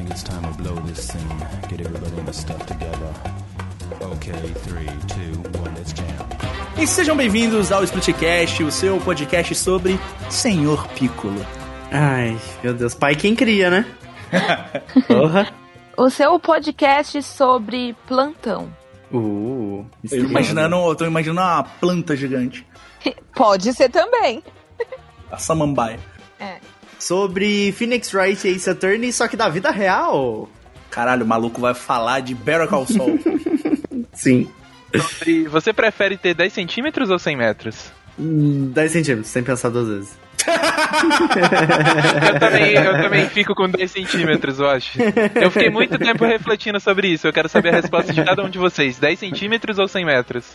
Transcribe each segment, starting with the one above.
think it's time to blow this thing. Get everybody in the stuff together. Okay, 3, 2, 1, let's jam. E sejam bem-vindos ao Splitcast, o seu podcast sobre Senhor Piccolo. Ai, meu Deus, pai quem cria, né? Porra. O seu podcast sobre plantão. Eu tô imaginando uma planta gigante. Pode ser também. A samambaia. É. Sobre Phoenix Wright e Ace Attorney, só que da vida real. Caralho, o maluco vai falar de Better Call Saul. Sim. Sobre, você prefere ter 10 centímetros ou 100 metros? 10 centímetros, sem pensar duas vezes. Eu também fico com 10 centímetros, eu acho. Eu fiquei muito tempo refletindo sobre isso. Eu quero saber a resposta de cada um de vocês. 10 centímetros ou 100 metros?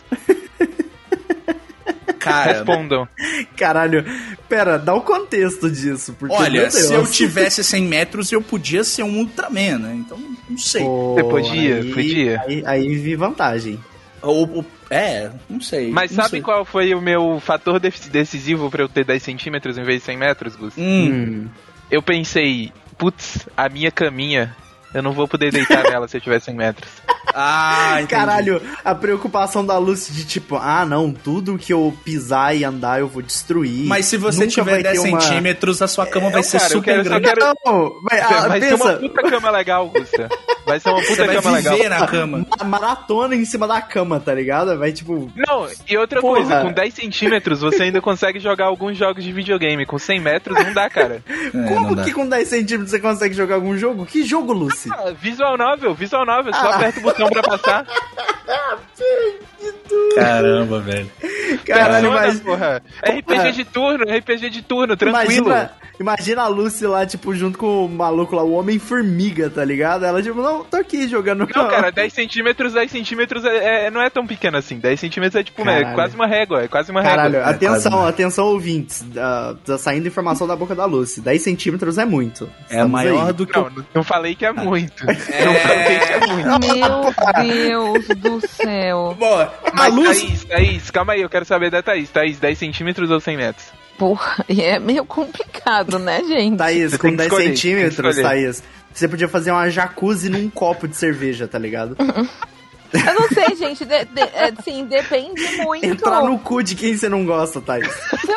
Cara, respondam. Caralho, pera, dá o contexto disso. Porque, olha, se eu tivesse 100 metros, eu podia ser um Ultraman, né? Então, não sei. Você podia? Aí vi vantagem. Não sei. Mas não sabe sei. qual foi o meu fator decisivo pra eu ter 10 centímetros em vez de 100 metros, Gus? Eu pensei, putz, a minha caminha, eu não vou poder deitar nela se eu tiver 100 metros. Ah, entendi. Caralho, a preocupação da Lucy de tipo, não, tudo que eu pisar e andar eu vou destruir. Mas se você Nunca tiver vai 10 ter uma... centímetros, a sua cama vai ser super grande. Vai ser uma puta cama legal, Gusta. Vai ser uma puta cama legal. Você vai viver na cama. Maratona em cima da cama, tá ligado? Vai tipo... Não, e outra coisa, com 10 centímetros você ainda consegue jogar alguns jogos de videogame. Com 100 metros não dá, cara. Como que com 10 centímetros você consegue jogar algum jogo? Que jogo, Lucy? Visual novel, só aperta o botão pra passar. Caramba, velho. Caralho, mas... porra. RPG de turno, tranquilo. Imagina a Lucy lá, tipo, junto com o maluco lá, o Homem-Formiga, tá ligado? Ela, tipo, não, tô aqui jogando... Não, cara, 10 centímetros não é tão pequeno assim. 10 centímetros é tipo, quase uma régua, Caralho, atenção ouvintes, tá saindo informação da boca da Lucy. 10 centímetros é muito. É maior do que... Não falei que é muito. Não falei que é muito. Meu Deus do céu. Bom, mas Thaís, calma aí, eu quero saber da Thaís. Thaís, 10 centímetros ou 100 metros? Porra, é meio complicado, né, gente? Thaís, Você com tem que 10 escolher, centímetros, Thaís, você podia fazer uma jacuzzi num copo de cerveja, tá ligado? Eu não sei, gente, assim, depende muito. Entrar no cu de quem você não gosta, Thaís.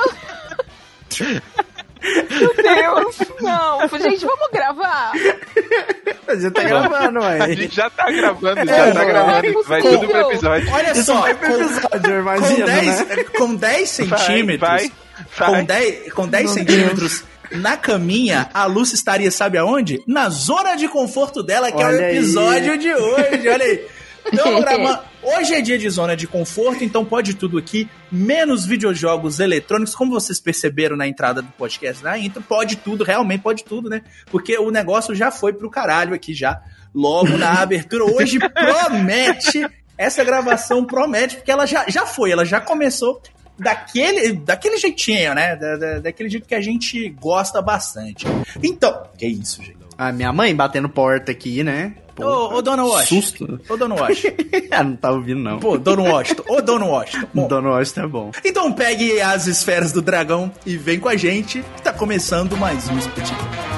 Meu Deus, não. Gente, vamos gravar? A gente tá gravando, ué. A gente já tá gravando, Vai possível. tudo pro episódio. Olha Isso só, vai pro episódio, imagina, né? com 10 centímetros, Vai. com 10 centímetros na caminha, a Lucy estaria, sabe aonde? Na zona de conforto dela, que Olha é o episódio de hoje, olha aí. Então, hoje é dia de zona de conforto, então pode tudo aqui, menos videojogos eletrônicos, como vocês perceberam na entrada do podcast, na intro, pode tudo, realmente pode tudo, né? Porque o negócio já foi pro caralho aqui já, logo na abertura. Hoje promete, essa gravação promete, porque ela já foi, ela já começou daquele jeitinho, né? Daquele jeito que a gente gosta bastante. Então, que isso, gente? Minha mãe batendo porta aqui, né? Ô, Dona Washington. Susto. Ô, Dona Washington. Não tá ouvindo, não. Pô, Dona Washington. Ô, Dona Washington. Bom, Dona Washington é bom. então pegue as esferas do dragão e vem com a gente, que tá começando mais um Split.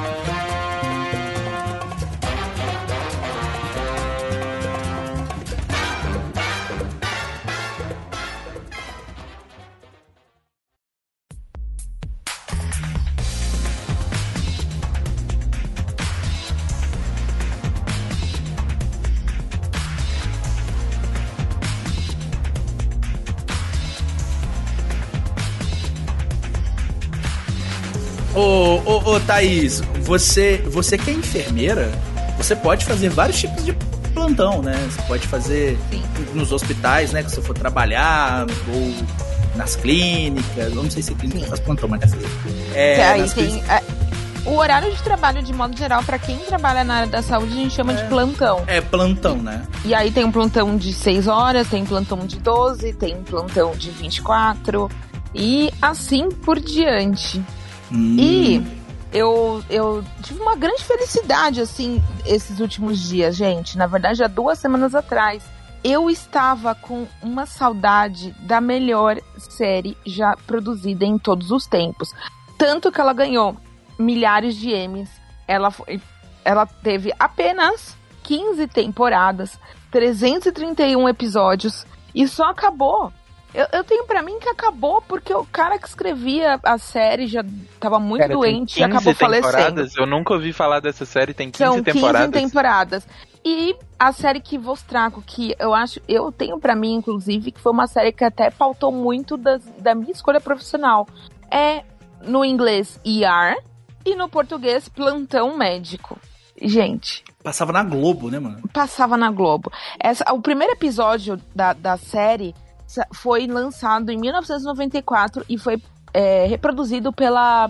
Ô, Thaís, você que é enfermeira, você pode fazer vários tipos de plantão, né? Você pode fazer nos hospitais, né? Que você for trabalhar, ou nas clínicas. Eu não sei se clínica faz plantão, mas nessas. Aí tem... O horário de trabalho, de modo geral, pra quem trabalha na área da saúde, a gente chama de plantão. É plantão, né? E aí tem um plantão de 6 horas, tem plantão de 12, tem plantão de 24 e assim por diante. E eu tive uma grande felicidade, assim, esses últimos dias, gente. Na verdade, há 2 semanas atrás, eu estava com uma saudade da melhor série já produzida em todos os tempos. Tanto que ela ganhou milhares de Emmys. Ela foi ela teve apenas 15 temporadas, 331 episódios, e só acabou. Eu tenho pra mim que acabou porque o cara que escrevia a série já tava muito doente e acabou falecendo. Eu nunca ouvi falar dessa série, tem 15 temporadas. São 15 temporadas. E a série que vos trago, que eu tenho pra mim, inclusive, que foi uma série que até pautou muito da minha escolha profissional. É, no inglês, ER, e no português, Plantão Médico. Gente... Passava na Globo, né, mano? Passava na Globo. O primeiro episódio da série foi lançado em 1994 e foi reproduzido pela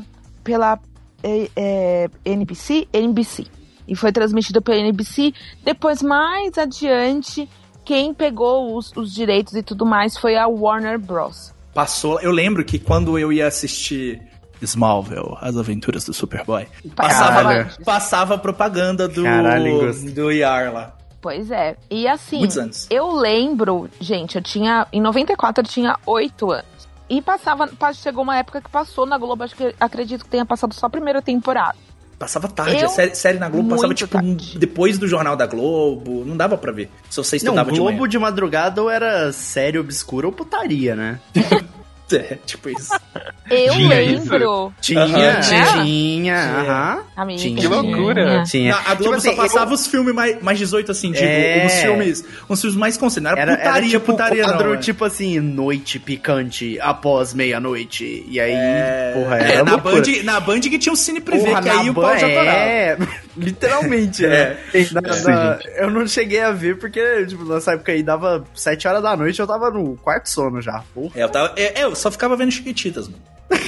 NBC. E foi transmitido pela NBC. Depois, mais adiante, quem pegou os direitos e tudo mais foi a Warner Bros. Passou. Eu lembro que quando eu ia assistir Smallville, As Aventuras do Superboy, passava propaganda do ER lá. Pois é. E assim, muitos anos. Eu lembro, gente, em 94 eu tinha 8 anos. E chegou uma época que passou na Globo, acredito que tenha passado só a primeira temporada. Passava tarde, a série na Globo passava tipo depois do Jornal da Globo, não dava pra ver. Se você estudava de manhã. Globo de madrugada ou era série obscura ou putaria, né? É, tipo isso. Eu lembro. Tinha. Amiga, que loucura. Tinha. A Globo só passava os filmes mais 18, assim, tipo, uns filmes mais considerados. Era putaria quadro, não. Tipo assim, noite picante após meia-noite. E aí, porra, era na Band que tinha um cine privê, que aí o pau já torava. Literalmente, eu não cheguei a ver, porque, tipo, nessa época aí dava 7 horas da noite, eu tava no quarto sono já. Porra. Eu só ficava vendo Chiquititas, mano.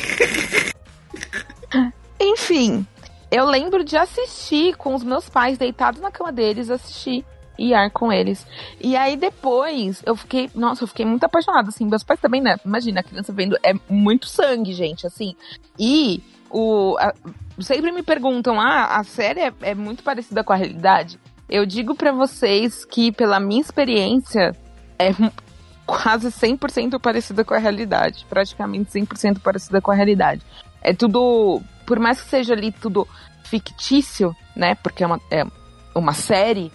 Enfim, eu lembro de assistir com os meus pais deitados na cama deles, assistir ER com eles. E aí depois eu fiquei muito apaixonada, assim, meus pais também, né? Imagina, a criança vendo, é muito sangue, gente, assim. E sempre me perguntam, a série é muito parecida com a realidade? Eu digo pra vocês que, pela minha experiência, é quase 100% parecida com a realidade. Praticamente 100% parecida com a realidade. É tudo, por mais que seja ali tudo fictício, né? Porque é uma série,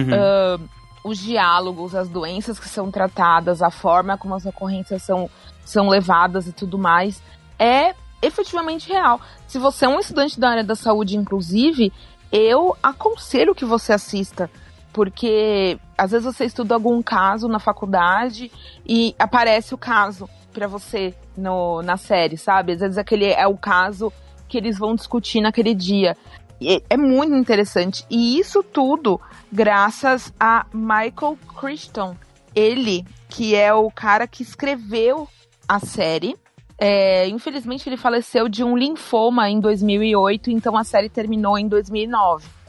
os diálogos, as doenças que são tratadas, a forma como as ocorrências são levadas e tudo mais, é efetivamente real. Se você é um estudante da área da saúde, inclusive, eu aconselho que você assista. Porque às vezes você estuda algum caso na faculdade e aparece o caso pra você na série, sabe? Às vezes aquele é o caso que eles vão discutir naquele dia. E é muito interessante. E isso tudo graças a Michael Crichton. Ele, que é o cara que escreveu a série. Infelizmente ele faleceu de um linfoma em 2008, então a série terminou em 2009.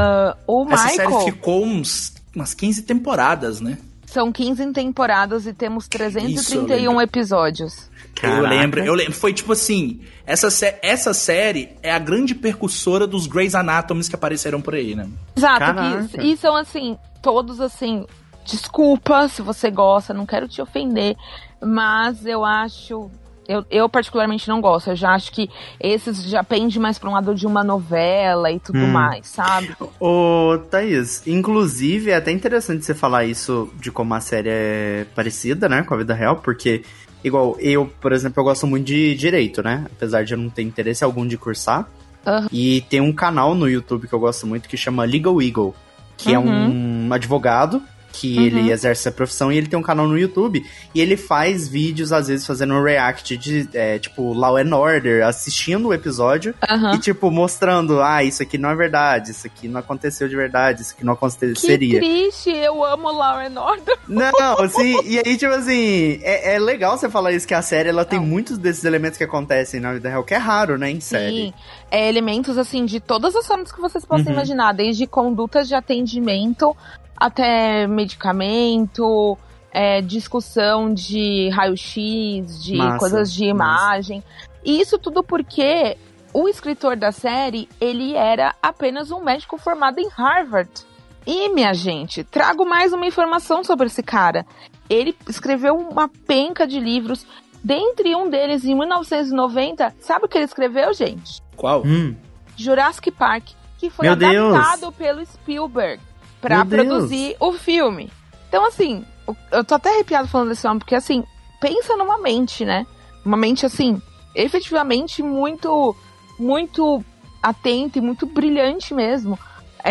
Essa série ficou umas 15 temporadas, né? São 15 temporadas e temos 331 episódios. Caraca. Eu lembro. Foi tipo assim, essa série é a grande percussora dos Grey's Anatomy que apareceram por aí, né? Exato. E são assim, todos assim, desculpa se você gosta, não quero te ofender, mas eu acho... Eu particularmente não gosto. Eu já acho que esses já pende mais pra um lado de uma novela e tudo mais, sabe? Ô, Thaís, inclusive é até interessante você falar isso de como a série é parecida, né, com a vida real, porque, igual, eu, por exemplo, eu gosto muito de direito, né? Apesar de eu não ter interesse algum de cursar. E tem um canal no YouTube que eu gosto muito que chama Legal Eagle, que é um advogado que ele exerce a profissão, e ele tem um canal no YouTube, e ele faz vídeos, às vezes, fazendo um react de, tipo, Law and Order, assistindo o episódio, e, tipo, mostrando, isso aqui não é verdade, isso aqui não aconteceu de verdade, isso aqui não aconteceria. Que triste, eu amo Law and Order. Não, assim, e aí, tipo assim, é legal você falar isso, que a série, ela tem muitos desses elementos que acontecem na vida real, que é raro, né, em série. Sim, elementos, assim, de todas as formas que vocês possam imaginar, desde condutas de atendimento até medicamento, discussão de raio-x, de coisas de imagem. E isso tudo porque o escritor da série, ele era apenas um médico formado em Harvard. E, minha gente, trago mais uma informação sobre esse cara. Ele escreveu uma penca de livros, dentre um deles, em 1990, sabe o que ele escreveu, gente? Qual? Jurassic Park. que foi adaptado pelo Spielberg pra produzir o filme. Então, assim, eu tô até arrepiado falando desse homem, porque, assim, pensa numa mente, né? Uma mente, assim, efetivamente muito, muito atenta e muito brilhante mesmo.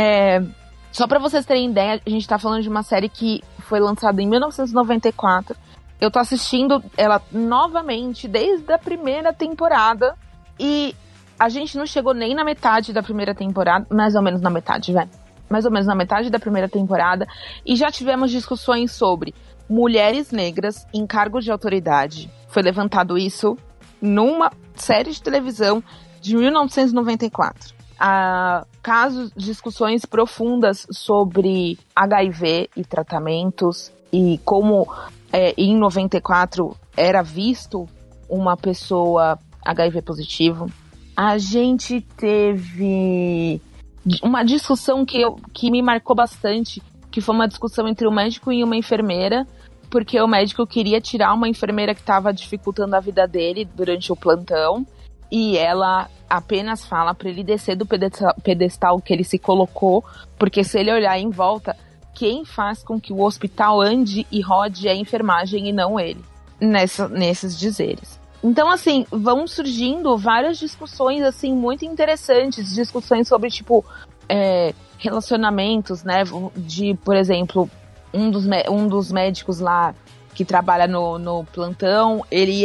Só pra vocês terem ideia, a gente tá falando de uma série que foi lançada em 1994. Eu tô assistindo ela novamente desde a primeira temporada e a gente não chegou nem na metade da primeira temporada, mais ou menos na metade, velho. Mais ou menos na metade da primeira temporada, e já tivemos discussões sobre mulheres negras em cargos de autoridade. Foi levantado isso numa série de televisão de 1994. Discussões profundas sobre HIV e tratamentos, e como em 94 era visto uma pessoa HIV positivo. A gente teve uma discussão que me marcou bastante, que foi uma discussão entre um médico e uma enfermeira, porque o médico queria tirar uma enfermeira que estava dificultando a vida dele durante o plantão, e ela apenas fala para ele descer do pedestal que ele se colocou, porque se ele olhar em volta, quem faz com que o hospital ande e rode é a enfermagem e não ele, nesses dizeres. Então, assim, vão surgindo várias discussões, assim, muito interessantes, discussões sobre, tipo, relacionamentos, né, por exemplo, um dos médicos lá que trabalha no plantão, ele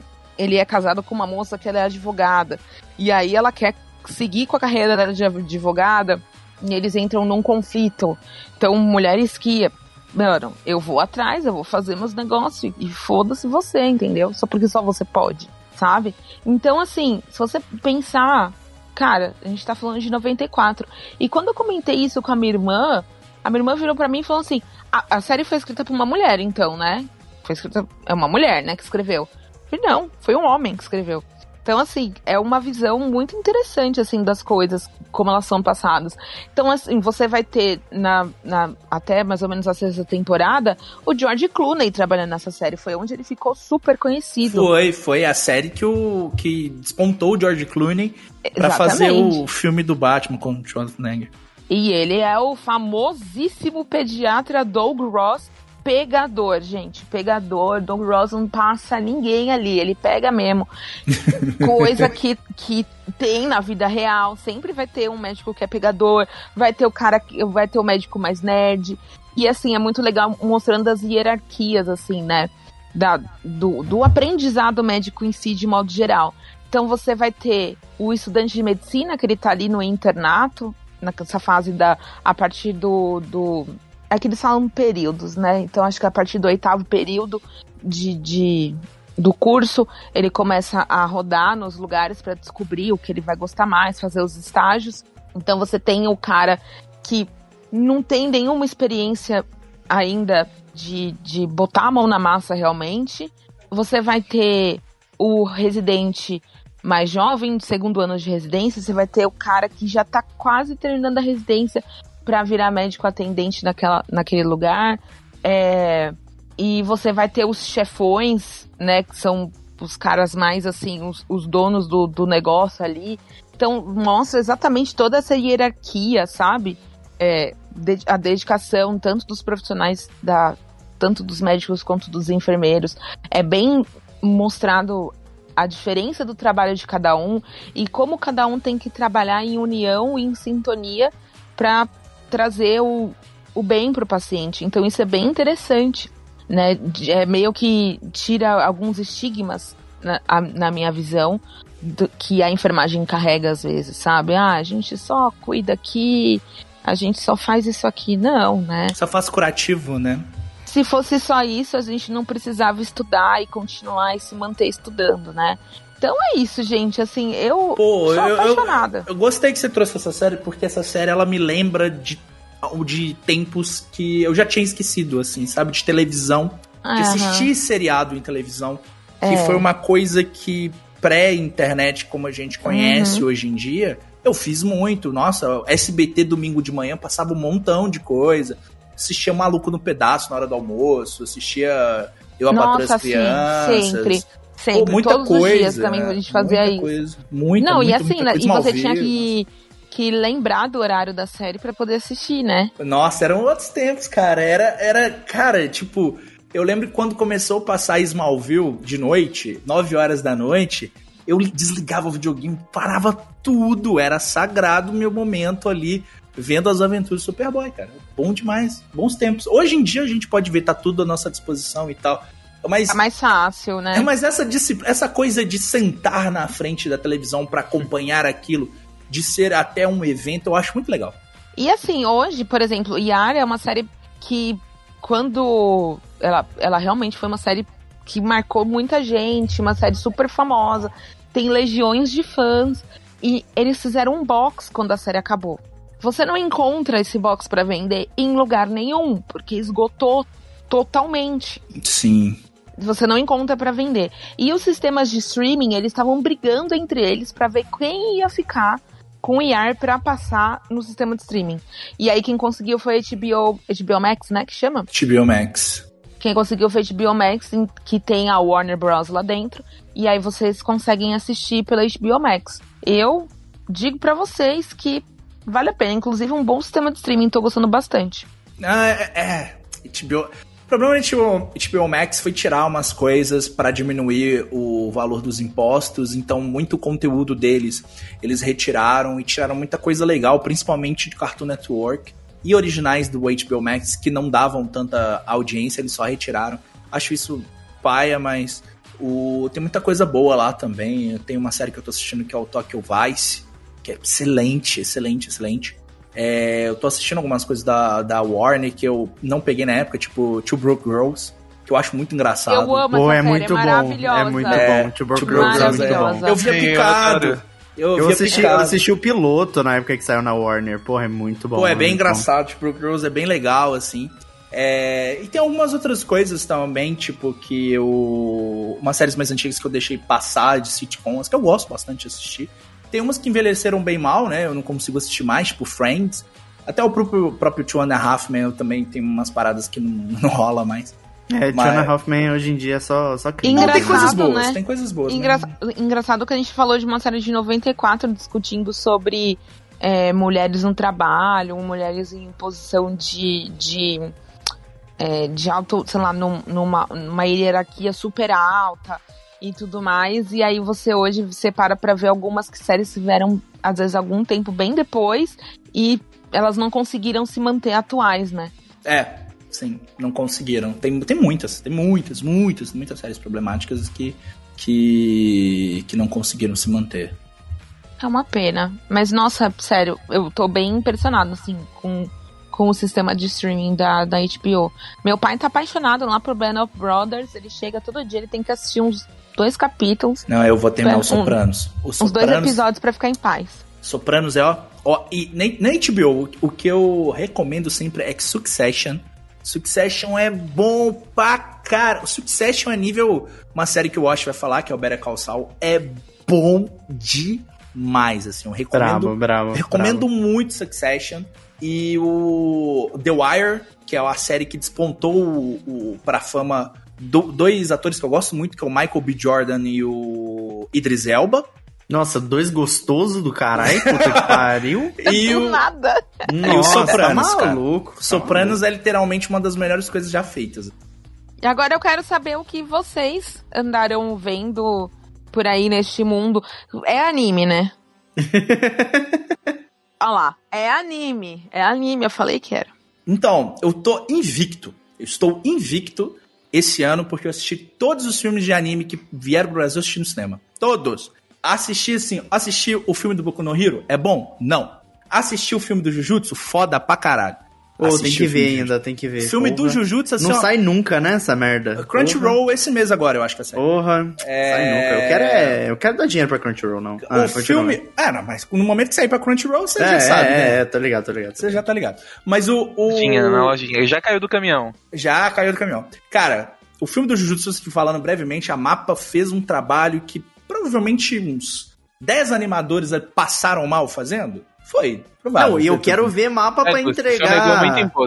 é casado com uma moça que ela é advogada, e aí ela quer seguir com a carreira dela de advogada, e eles entram num conflito. Então, mulher esquia. Mano, eu vou atrás, eu vou fazer meus negócios e foda-se você, entendeu? Só porque só você pode, sabe? Então, assim, se você pensar, cara, a gente tá falando de 94. E quando eu comentei isso com a minha irmã virou pra mim e falou assim, a série foi escrita por uma mulher, então, né? É uma mulher, né, que escreveu. Eu falei, não, foi um homem que escreveu. Então, assim, é uma visão muito interessante, assim, das coisas, como elas são passadas. Então, assim, você vai ter, até mais ou menos a sexta temporada, o George Clooney trabalhando nessa série. Foi onde ele ficou super conhecido. Foi a série que despontou o George Clooney pra fazer o filme do Batman com o Schwarzenegger. E ele é o famosíssimo pediatra Doug Ross, pegador, gente, pegador. Doug Ross não passa ninguém ali, ele pega mesmo. Coisa que tem na vida real, sempre vai ter um médico que é pegador, vai ter o médico mais nerd, e assim, é muito legal mostrando as hierarquias, assim, né, do aprendizado médico em si, de modo geral. Então você vai ter o estudante de medicina, que ele tá ali no internato, nessa fase a partir é que eles falam períodos, né? Então acho que a partir do 8º período do curso, ele começa a rodar nos lugares para descobrir o que ele vai gostar mais, fazer os estágios. Então você tem o cara que não tem nenhuma experiência ainda de botar a mão na massa realmente. Você vai ter o residente mais jovem, de 2º ano de residência. Você vai ter o cara que já tá quase terminando a residência para virar médico atendente naquele lugar. E você vai ter os chefões, né, que são os caras mais, assim, os donos do negócio ali. Então, mostra exatamente toda essa hierarquia, sabe? A dedicação tanto dos profissionais, tanto dos médicos quanto dos enfermeiros. É bem mostrado a diferença do trabalho de cada um e como cada um tem que trabalhar em união e em sintonia para trazer o bem para o paciente. Então isso é bem interessante, né? Meio que tira alguns estigmas na minha visão que a enfermagem carrega às vezes, sabe? A gente só cuida aqui, a gente só faz isso aqui. Não, né? Só faz curativo, né? Se fosse só isso, a gente não precisava estudar e continuar e se manter estudando, né? Então é isso, gente, assim, eu sou apaixonada. Eu gostei que você trouxe essa série, porque essa série, ela me lembra de tempos que eu já tinha esquecido, assim, sabe? De televisão, de assistir seriado em televisão, que foi uma coisa que pré-internet, como a gente conhece hoje em dia, eu fiz muito. Nossa, SBT domingo de manhã passava um montão de coisa. Assistia Maluco no Pedaço na hora do almoço, assistia Eu, a Patroa e as Crianças. Sempre. Muita Todos coisa, os dias também a gente fazia isso. Muita e assim, coisa e você tinha que que lembrar do horário da série pra poder assistir, né? Nossa, eram outros tempos, cara. Cara, tipo, eu lembro que quando começou a passar Smallville de noite, 9 horas da noite, eu desligava o videogame, parava tudo. Era sagrado o meu momento ali, vendo as aventuras do Superboy, cara. Bom demais, bons tempos. Hoje em dia a gente pode ver, tá tudo à nossa disposição e tal. Mas, é mais fácil, né? Mas essa coisa de sentar na frente da televisão pra acompanhar aquilo, de ser até um evento, eu acho muito legal. E assim, hoje, por exemplo, Yara é uma série que, quando ela realmente foi uma série que marcou muita gente, uma série super famosa, tem legiões de fãs, e eles fizeram um box quando a série acabou. Você não encontra esse box pra vender em lugar nenhum, porque esgotou totalmente. Sim. Você não encontra pra vender. E os sistemas de streaming, eles estavam brigando entre eles pra ver quem ia ficar com o IAR pra passar no sistema de streaming. E aí quem conseguiu foi HBO Max, né, que chama? HBO Max. Quem conseguiu foi HBO Max, que tem a Warner Bros. Lá dentro. E aí vocês conseguem assistir pela HBO Max. Eu digo pra vocês que vale a pena. Inclusive um bom sistema de streaming, tô gostando bastante. HBO... O problema do HBO Max foi tirar umas coisas para diminuir o valor dos impostos, então muito conteúdo deles eles retiraram e tiraram muita coisa legal, principalmente de Cartoon Network e originais do HBO Max que não davam tanta audiência, eles só retiraram. Acho isso paia, mas tem muita coisa boa lá também. Tem uma série que eu tô assistindo que é o Tokyo Vice, que é excelente. Eu tô assistindo algumas coisas da Warner que eu não peguei na época, tipo Two Broke Girls, que eu acho muito engraçado. Eu amo essa série, muito maravilhosa. É muito bom. Two Broke Girls é muito bom. Eu via picado. Eu assisti o piloto na época que saiu na Warner. Porra, é muito bom. Pô, é bem engraçado. Two Broke Girls é bem legal, assim. E tem algumas outras coisas também, tipo que umas séries mais antigas que eu deixei passar, de sitcoms, que eu gosto bastante de assistir. Tem umas que envelheceram bem mal, né? Eu não consigo assistir mais, tipo Friends. Até o próprio Two and a Half Men eu também tem umas paradas que não rola mais. Two and a Half Men hoje em dia é só crime. Não, tem coisas boas, né? Tem coisas boas. Engraçado que a gente falou de uma série de 94 discutindo sobre mulheres no trabalho, mulheres em posição de alto, sei lá, numa hierarquia super alta e tudo mais, e aí você para pra ver algumas séries que vieram, às vezes, algum tempo bem depois, e elas não conseguiram se manter atuais, né? Sim, não conseguiram. Tem muitas séries problemáticas que não conseguiram se manter. É uma pena, mas nossa, sério, eu tô bem impressionado, assim, com o sistema de streaming da HBO. Meu pai tá apaixonado lá por Band of Brothers, ele chega todo dia, ele tem que assistir uns 2 capítulos. Não, eu vou terminar os Sopranos. Uns 2 episódios pra ficar em paz. Sopranos e na HBO, o que eu recomendo sempre é que Succession é bom pra cara. Succession é nível, uma série que o Wash vai falar, que é o Better Call Saul, é bom demais, assim, eu recomendo muito Succession. E o The Wire, que é a série que despontou pra fama 2 atores que eu gosto muito, que é o Michael B. Jordan e o Idris Elba. Nossa, 2 gostosos do caralho, puta que pariu. E nada. E o Sopranos, tá maluco, cara. Sopranos é literalmente uma das melhores coisas já feitas. E agora eu quero saber o que vocês andaram vendo por aí neste mundo. É anime, né? Olha lá, é anime, eu falei que era. Então, eu estou invicto esse ano porque eu assisti todos os filmes de anime que vieram pro Brasil assistir no cinema. Todos. Assisti o filme do Boku no Hero, é bom? Não. Assisti o filme do Jujutsu, foda pra caralho. Tem que ver ainda, tem que ver. Filme do Jujutsu, assim, não sai nunca, né, essa merda? Crunchyroll esse mês agora, eu acho que vai sair. Sai nunca. Eu quero dar dinheiro pra Crunchyroll, não. O filme... Não, mas no momento que sair pra Crunchyroll, você já sabe, né? Tô ligado. Você já tá ligado. Mas Tinha na lojinha, já caiu do caminhão. Cara, o filme do Jujutsu, falando brevemente, a Mappa fez um trabalho que provavelmente uns 10 animadores passaram mal fazendo. Foi, provável. Não, e eu quero ver Mappa pra entregar. Muito imposto.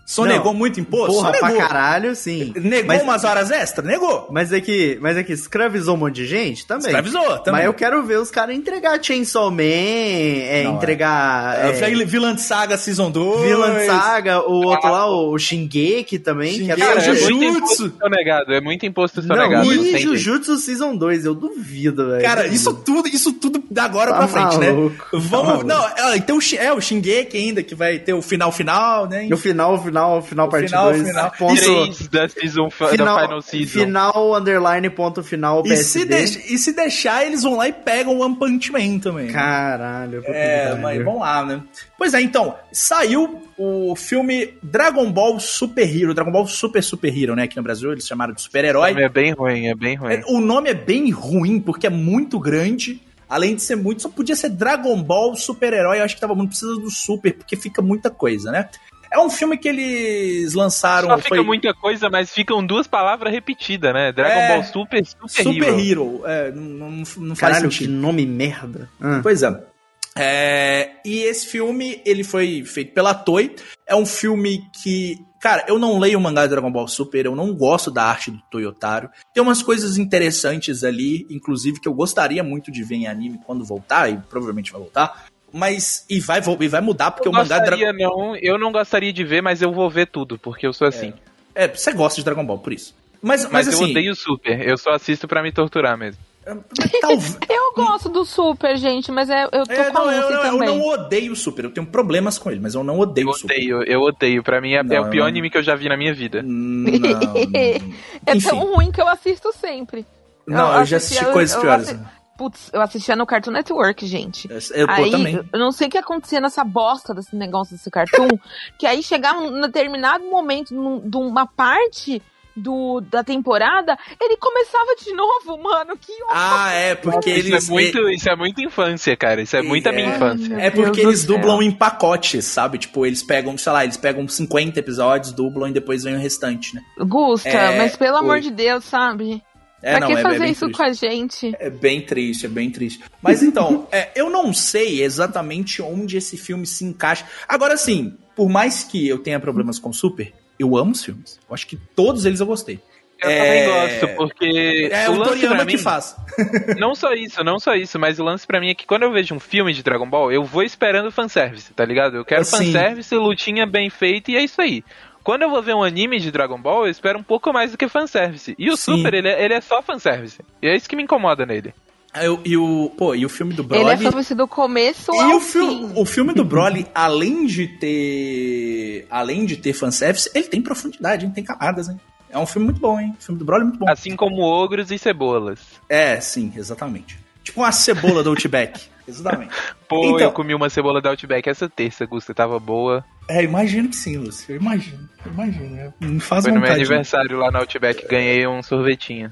Sonegou muito imposto? Porra, Sonegou. pra caralho, sim. Negou umas horas extras? Negou. Mas é que escravizou um monte de gente também. Escravizou também. Mas eu quero ver os caras entregar Chainsaw Man, entregar... Vilã de Saga Season 2. Vilã Saga, o outro lá, o Shingeki também. Shingeki, que é Jujutsu. É muito imposto sonegado. Não, não e tem Jujutsu Season 2, eu duvido, velho. Cara, isso tudo da agora pra frente, maluco, né? Vamos... Não, então o Shingeki ainda, que vai ter o final, né? No final parte 2. Final. Ponto, 3 da Final Season. Final, underline, ponto final, PSD. E se deixar, eles vão lá e pegam o One Punch Man também. Caralho. Mas vamos lá, né? Pois é, então, saiu o filme Dragon Ball Super Hero, Dragon Ball Super Hero, né? Aqui no Brasil eles chamaram de super-herói. O nome é bem ruim, O nome é bem ruim, porque é muito grande. Além de ser muito, só podia ser Dragon Ball Super-Herói. Eu acho que tava muito precisa do Super, porque fica muita coisa, né? É um filme que eles lançaram... Só fica muita coisa, mas ficam 2 palavras repetidas, né? Dragon Ball Super Hero. Não faz Caralho, sentido. que nome merda. Pois é. E esse filme, ele foi feito pela Toei. É um filme que... Cara, eu não leio o mangá de Dragon Ball Super, eu não gosto da arte do Toyotaro. Tem umas coisas interessantes ali, inclusive, que eu gostaria muito de ver em anime quando voltar, e provavelmente vai voltar. Mas, e vai mudar, porque o mangá... Eu não gostaria de ver, mas eu vou ver tudo, porque eu sou assim. Você gosta de Dragon Ball, por isso. Mas assim, eu odeio o Super, eu só assisto pra me torturar mesmo. Eu gosto do Super, gente, mas eu tô com a Lucy também. Eu não odeio o Super, eu tenho problemas com ele, mas eu não odeio o Super. Eu odeio, pra mim é o pior anime que eu já vi na minha vida. É tão ruim que eu assisto sempre. Eu já assisti coisas piores. Putz, eu assistia no Cartoon Network, gente. Eu também. Eu não sei o que acontecia nessa bosta desse negócio desse Cartoon, que aí chegava num determinado momento, de uma parte da temporada, ele começava de novo, mano, que horror. Porque isso é muito infância, cara, isso é muita minha infância. É porque eles dublam em pacotes, sabe? Tipo, eles pegam, 50 episódios, dublam e depois vem o restante, né? Gusta, mas pelo amor de Deus, sabe? Pra que fazer isso triste com a gente? É bem triste. Mas então, eu não sei exatamente onde esse filme se encaixa. Agora sim, por mais que eu tenha problemas com Super, eu amo os filmes. Eu acho que todos eles eu gostei. Eu também gosto, porque o lance Toriyama pra mim, que faz. Não só isso, mas o lance pra mim é que quando eu vejo um filme de Dragon Ball, eu vou esperando fanservice, tá ligado? Eu quero fanservice, lutinha bem feita e é isso aí. Quando eu vou ver um anime de Dragon Ball, eu espero um pouco mais do que fanservice. E o Super, ele é só fanservice. E é isso que me incomoda nele. E o filme do Broly... Ele é fanservice do começo ao fim. O filme do Broly, além de ter fanservice, ele tem profundidade, hein? Tem camadas, hein? É um filme muito bom, hein? O filme do Broly é muito bom. Assim como ogros e cebolas. Sim, exatamente. Tipo uma cebola do Outback. Exatamente. Então, eu comi uma cebola da Outback essa terça, Gusta, tava boa. Imagino que sim, Lúcio. Imagino. Me faz Foi vontade. No meu aniversário lá na Outback, ganhei um sorvetinho.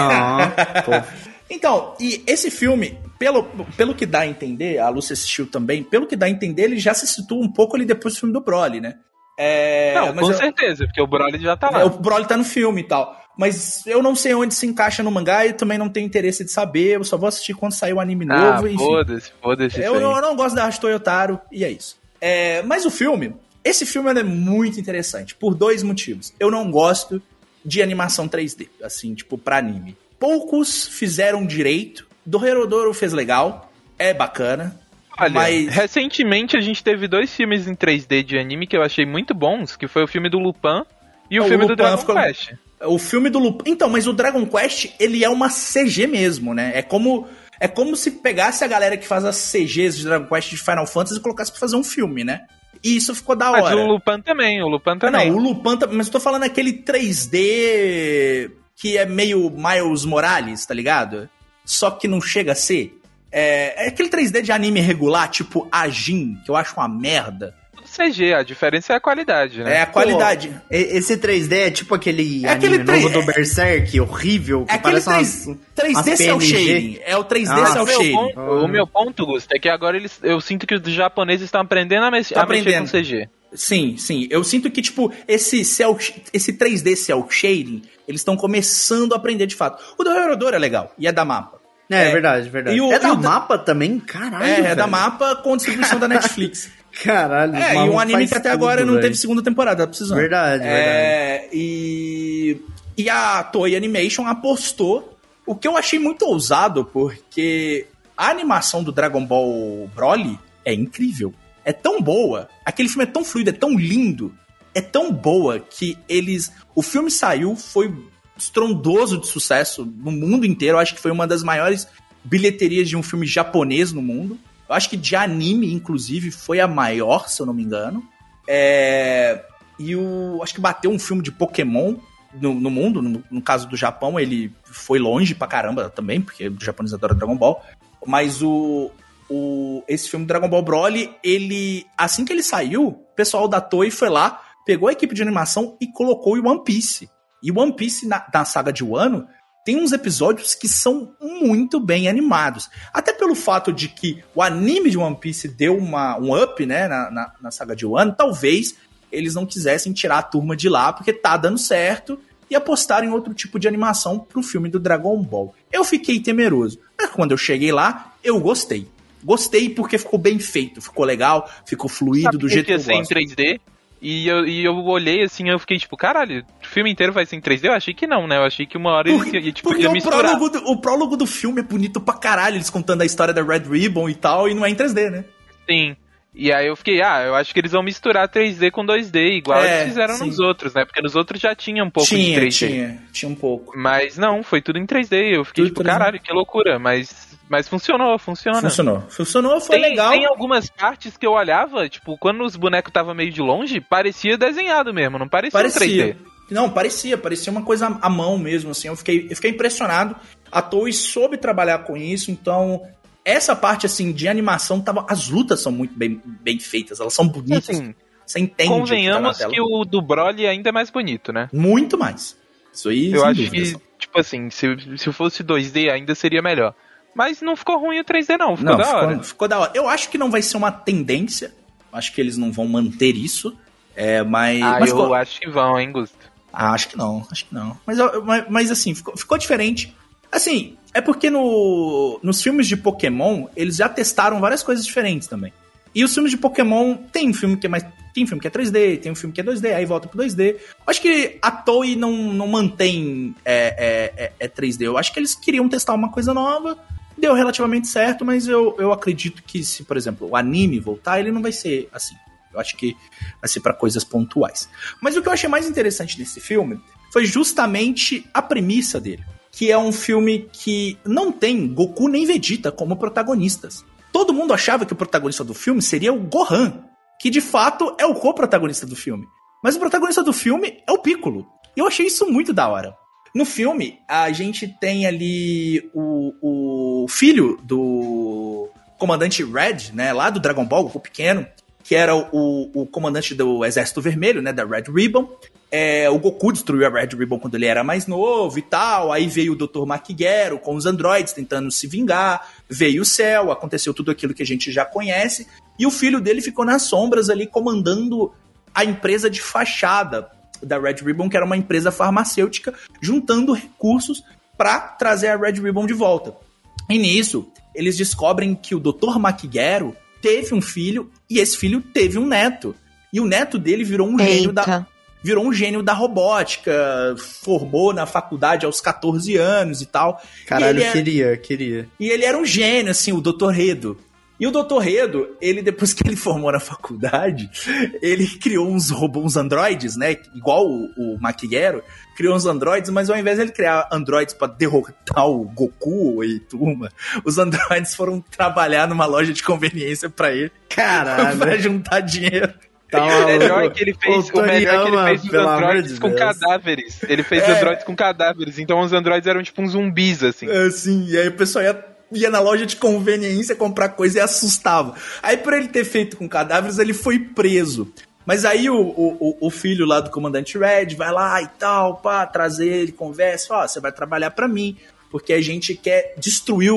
Então, e esse filme, pelo que dá a entender, a Lúcia assistiu também, pelo que dá a entender, ele já se situa um pouco ali depois do filme do Broly, né? Com certeza, porque o Broly já tá lá. O Broly tá no filme e tal. Mas eu não sei onde se encaixa no mangá e também não tenho interesse de saber. Eu só vou assistir quando sair o anime novo. Foda-se. Eu não gosto da arte Toyotaro e é isso. Mas esse filme é muito interessante por 2 motivos. Eu não gosto de animação 3D, assim, tipo, pra anime. Poucos fizeram direito. Do Herodoro fez legal, é bacana. Olha, recentemente a gente teve 2 filmes em 3D de anime que eu achei muito bons, que foi o filme do Lupin e o filme do Dragon Quest. O filme do Lupin... Então, mas o Dragon Quest, ele é uma CG mesmo, né? É como se pegasse a galera que faz as CGs de Dragon Quest de Final Fantasy e colocasse pra fazer um filme, né? E isso ficou da hora. Mas o Lupin também. Não, o Lupin também. Mas eu tô falando aquele 3D que é meio Miles Morales, tá ligado? Só que não chega a ser. É aquele 3D de anime regular, tipo Ajin, que eu acho uma merda. CG, a diferença é a qualidade, né? É a qualidade. Pô, esse 3D é tipo aquele anime novo do Berserk, horrível, que parece 3D cel shading. É o 3D cel shading. O meu ponto, Gusto, é que agora eu sinto que os japoneses estão aprendendo a mexer com CG. Sim. Eu sinto que, tipo, esse 3D cel shading, eles estão começando a aprender de fato. O do Herodoro é legal, e é da mapa. É verdade. E da Mapa também? Caralho, É da Mapa com distribuição da Netflix. Caralho. E um anime que até agora não teve segunda temporada, tá precisando. Verdade. E a Toei Animation apostou, o que eu achei muito ousado, porque a animação do Dragon Ball Broly é incrível. É tão boa, aquele filme é tão fluido, é tão lindo, é tão boa que o filme saiu, foi estrondoso de sucesso no mundo inteiro. Eu acho que foi uma das maiores bilheterias de um filme japonês no mundo. Eu acho que de anime, inclusive, foi a maior, se eu não me engano. Acho que bateu um filme de Pokémon no mundo. No caso do Japão, ele foi longe pra caramba também, porque o japonês adora Dragon Ball. Mas esse filme Dragon Ball Broly, assim que ele saiu, o pessoal da Toei foi lá, pegou a equipe de animação e colocou em One Piece. E One Piece, na saga de Wano, tem uns episódios que são muito bem animados. Até pelo fato de que o anime de One Piece deu um up, né, na saga de Wano, talvez eles não quisessem tirar a turma de lá, porque tá dando certo, e apostaram em outro tipo de animação pro filme do Dragon Ball. Eu fiquei temeroso. Mas quando eu cheguei lá, eu gostei. Gostei porque ficou bem feito, ficou legal, ficou fluido do jeito que eu gosto. Ia ser em 3D? E eu olhei assim, eu fiquei tipo, caralho, o filme inteiro vai ser em 3D? Eu achei que não, né? Eu achei que uma hora porque ia misturar. O prólogo do filme é bonito pra caralho, eles contando a história da Red Ribbon e tal, e não é em 3D, né? Sim. E aí eu fiquei, eu acho que eles vão misturar 3D com 2D, igual eles fizeram nos outros, né? Porque nos outros já tinha um pouco de 3D. Tinha um pouco. Mas não, foi tudo em 3D. Eu fiquei tipo, caralho, que loucura. Mas funciona. Funcionou, foi legal. Tem algumas partes que eu olhava, tipo, quando os bonecos estavam meio de longe, parecia desenhado mesmo, não parecia 3D. Não, parecia uma coisa à mão mesmo, assim. Eu fiquei impressionado. A Toei soube trabalhar com isso, então essa parte, assim, de animação, as lutas são muito bem feitas, elas são bonitas. Assim, você entende. Convenhamos que o do Broly ainda é mais bonito, né? Muito mais. Isso aí, eu acho que, tipo assim, se fosse 2D ainda seria melhor. Mas não ficou ruim o 3D, não. Ficou da hora. Ficou da hora. Eu acho que não vai ser uma tendência. Acho que eles não vão manter isso. Mas eu acho que vão, hein, Gusto? Acho que não. Mas assim, ficou diferente. Assim, é porque nos filmes de Pokémon, eles já testaram várias coisas diferentes também. E os filmes de Pokémon, tem filme que é 3D, tem um filme que é 2D, aí volta pro 2D. Acho que a Toei não mantém 3D. Eu acho que eles queriam testar uma coisa nova, deu relativamente certo, mas eu acredito que se, por exemplo, o anime voltar, ele não vai ser assim. Eu acho que vai ser pra coisas pontuais. Mas o que eu achei mais interessante desse filme foi justamente a premissa dele, que é um filme que não tem Goku nem Vegeta como protagonistas. Todo mundo achava que o protagonista do filme seria o Gohan, que de fato é o co-protagonista do filme. Mas o protagonista do filme é o Piccolo. E eu achei isso muito da hora. No filme, a gente tem ali o filho do comandante Red, né, lá do Dragon Ball, o pequeno, que era o comandante do Exército Vermelho, né, da Red Ribbon. O Goku destruiu a Red Ribbon quando ele era mais novo e tal. Aí veio o Dr. Makiguero com os androides tentando se vingar. Veio o Cell, aconteceu tudo aquilo que a gente já conhece. E o filho dele ficou nas sombras ali comandando a empresa de fachada da Red Ribbon, que era uma empresa farmacêutica, juntando recursos para trazer a Red Ribbon de volta. E nisso, eles descobrem que o Dr. Makiguero teve um filho e esse filho teve um neto. E o neto dele virou um gênio da robótica, formou na faculdade aos 14 anos e tal. Caralho, queria. E ele era um gênio, assim, o Dr. Redo. E o Dr. Redo, ele, depois que ele formou na faculdade, ele criou uns androides, né? Igual o Makiguero, criou uns androides, mas ao invés de ele criar androides pra derrotar o Goku e turma, os androides foram trabalhar numa loja de conveniência pra ele. Caralho. Pra juntar dinheiro. O melhor que ele fez os androides com cadáveres. Ele fez androides com cadáveres, então os androides eram tipo uns zumbis, assim. Sim, e aí o pessoal ia na loja de conveniência comprar coisa e assustava. Aí por ele ter feito com cadáveres, ele foi preso. Mas aí o filho lá do comandante Red vai lá e tal, pá, trazer ele, conversa, você vai trabalhar pra mim, porque a gente quer destruir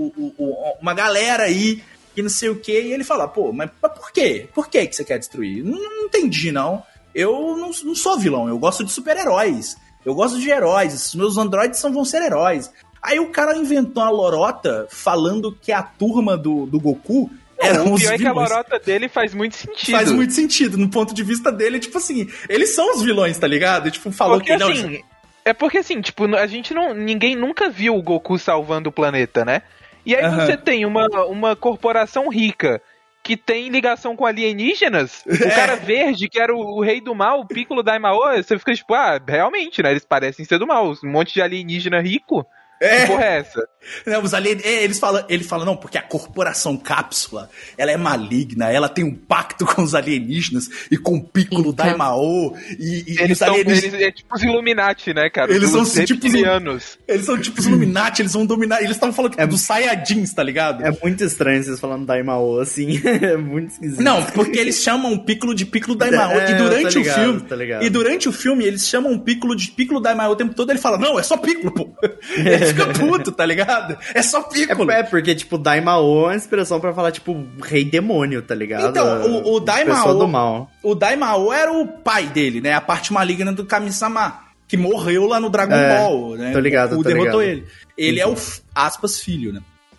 uma galera aí, e não sei o que, e ele fala, mas por quê? Por que você quer destruir? Não entendi, não. Eu não sou vilão, eu gosto de super-heróis. Eu gosto de heróis, os meus androides vão ser heróis. Aí o cara inventou uma lorota falando que a turma do Goku eram o os pior vilões. é que a lorota dele faz muito sentido. Faz muito sentido, no ponto de vista dele, tipo assim, eles são os vilões, tá ligado? Tipo, falou porque, que não... assim, é porque assim, tipo, a gente não... Ninguém nunca viu o Goku salvando o planeta, né? E aí você tem uma corporação rica que tem ligação com alienígenas, o cara verde, que era o rei do mal, o Piccolo Daimao, você fica tipo, realmente, né, eles parecem ser do mal, um monte de alienígena rico, que porra é essa? Não, os alienígenas, ele fala, não, porque a corporação Cápsula, ela é maligna, ela tem um pacto com os alienígenas e com o Piccolo Daimao, e eles os alienígenas... Eles é tipo os Illuminati, né, cara? Eles são tipo eles são tipo os Illuminati, eles vão dominar, eles estavam falando dos Saiyajins, tá ligado? É muito estranho vocês falando Daimao, assim, é muito esquisito. Não, porque eles chamam o Piccolo de Piccolo Daimao, e durante o filme, ligado. E durante o filme, eles chamam o Piccolo de Piccolo Daimao o tempo todo, ele fala, não, é só Piccolo, pô. Ele fica puto, tá ligado? É só Piccolo. É porque, tipo, Daimao é uma expressão pra falar, tipo, rei demônio, tá ligado? Então, o Daimao... Pessoa do mal. O Daimao era o pai dele, né? A parte maligna do Kami-sama, que morreu lá no Dragon Ball, né? Tô ligado, O derrotou ele. Ele é o, aspas, filho, né?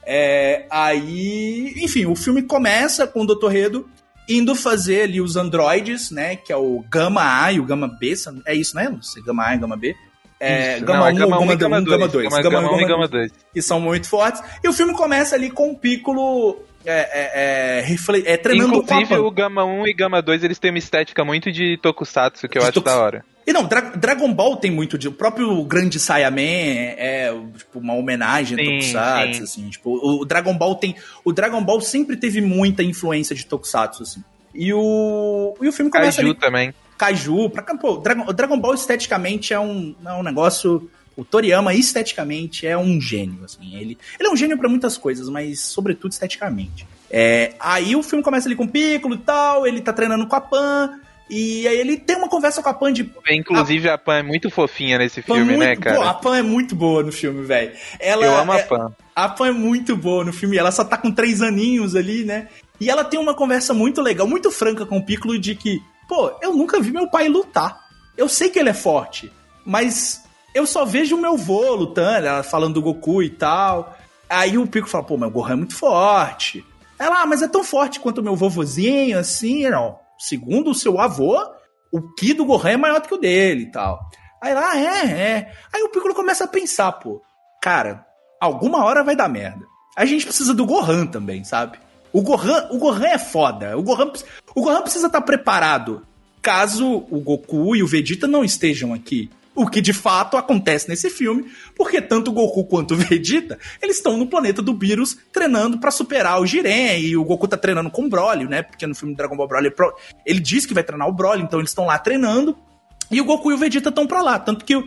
Aí, enfim, o filme começa com o Dr. Redo indo fazer ali os androides, né? Que é o Gama A e o Gama B. É isso, né, Lúcio? Gama A e Gama B. Gama 1, Gama 1 e Gama 2. Gama 1 e Gama 2. Que são muito fortes. E o filme começa ali com o Piccolo treinando inclusive, o Gama 1 e Gama 2, eles têm uma estética muito de tokusatsu, que eu acho da hora. E não, Dragon Ball tem muito de... O próprio Grande Saiyaman é tipo, uma homenagem a tokusatsu, assim. Tipo, o Dragon Ball tem... O Dragon Ball sempre teve muita influência de tokusatsu, assim. E o filme começa Kaiju ali... também. Kaiju, o Dragon Ball esteticamente é um negócio... O Toriyama, esteticamente, é um gênio, assim. Ele é um gênio pra muitas coisas, mas, sobretudo, esteticamente. Aí o filme começa ali com o Piccolo e tal, ele tá treinando com a Pan, e aí ele tem uma conversa com a Pan de... Inclusive, a Pan é muito fofinha nesse filme, né, cara? Pô, a Pan é muito boa no filme, velho. Eu amo a Pan. A Pan é muito boa no filme, ela só tá com 3 aninhos ali, né? E ela tem uma conversa muito legal, muito franca com o Piccolo de que, pô, eu nunca vi meu pai lutar. Eu sei que ele é forte, mas... eu só vejo o meu vô lutando, ela falando do Goku e tal. Aí o Piccolo fala, pô, mas o Gohan é muito forte. Ela, mas é tão forte quanto o meu vovozinho, assim, não. Segundo o seu avô, o Ki do Gohan é maior do que o dele e tal. Aí ela, Aí o Piccolo começa a pensar, pô, cara, alguma hora vai dar merda. A gente precisa do Gohan também, sabe? O Gohan é foda. O Gohan precisa estar preparado caso o Goku e o Vegeta não estejam aqui. O que de fato acontece nesse filme, porque tanto o Goku quanto o Vegeta, eles estão no planeta do Beerus treinando pra superar o Jiren, e o Goku tá treinando com o Broly, né? Porque no filme Dragon Ball Broly, ele diz que vai treinar o Broly, então eles estão lá treinando, e o Goku e o Vegeta estão pra lá. Tanto que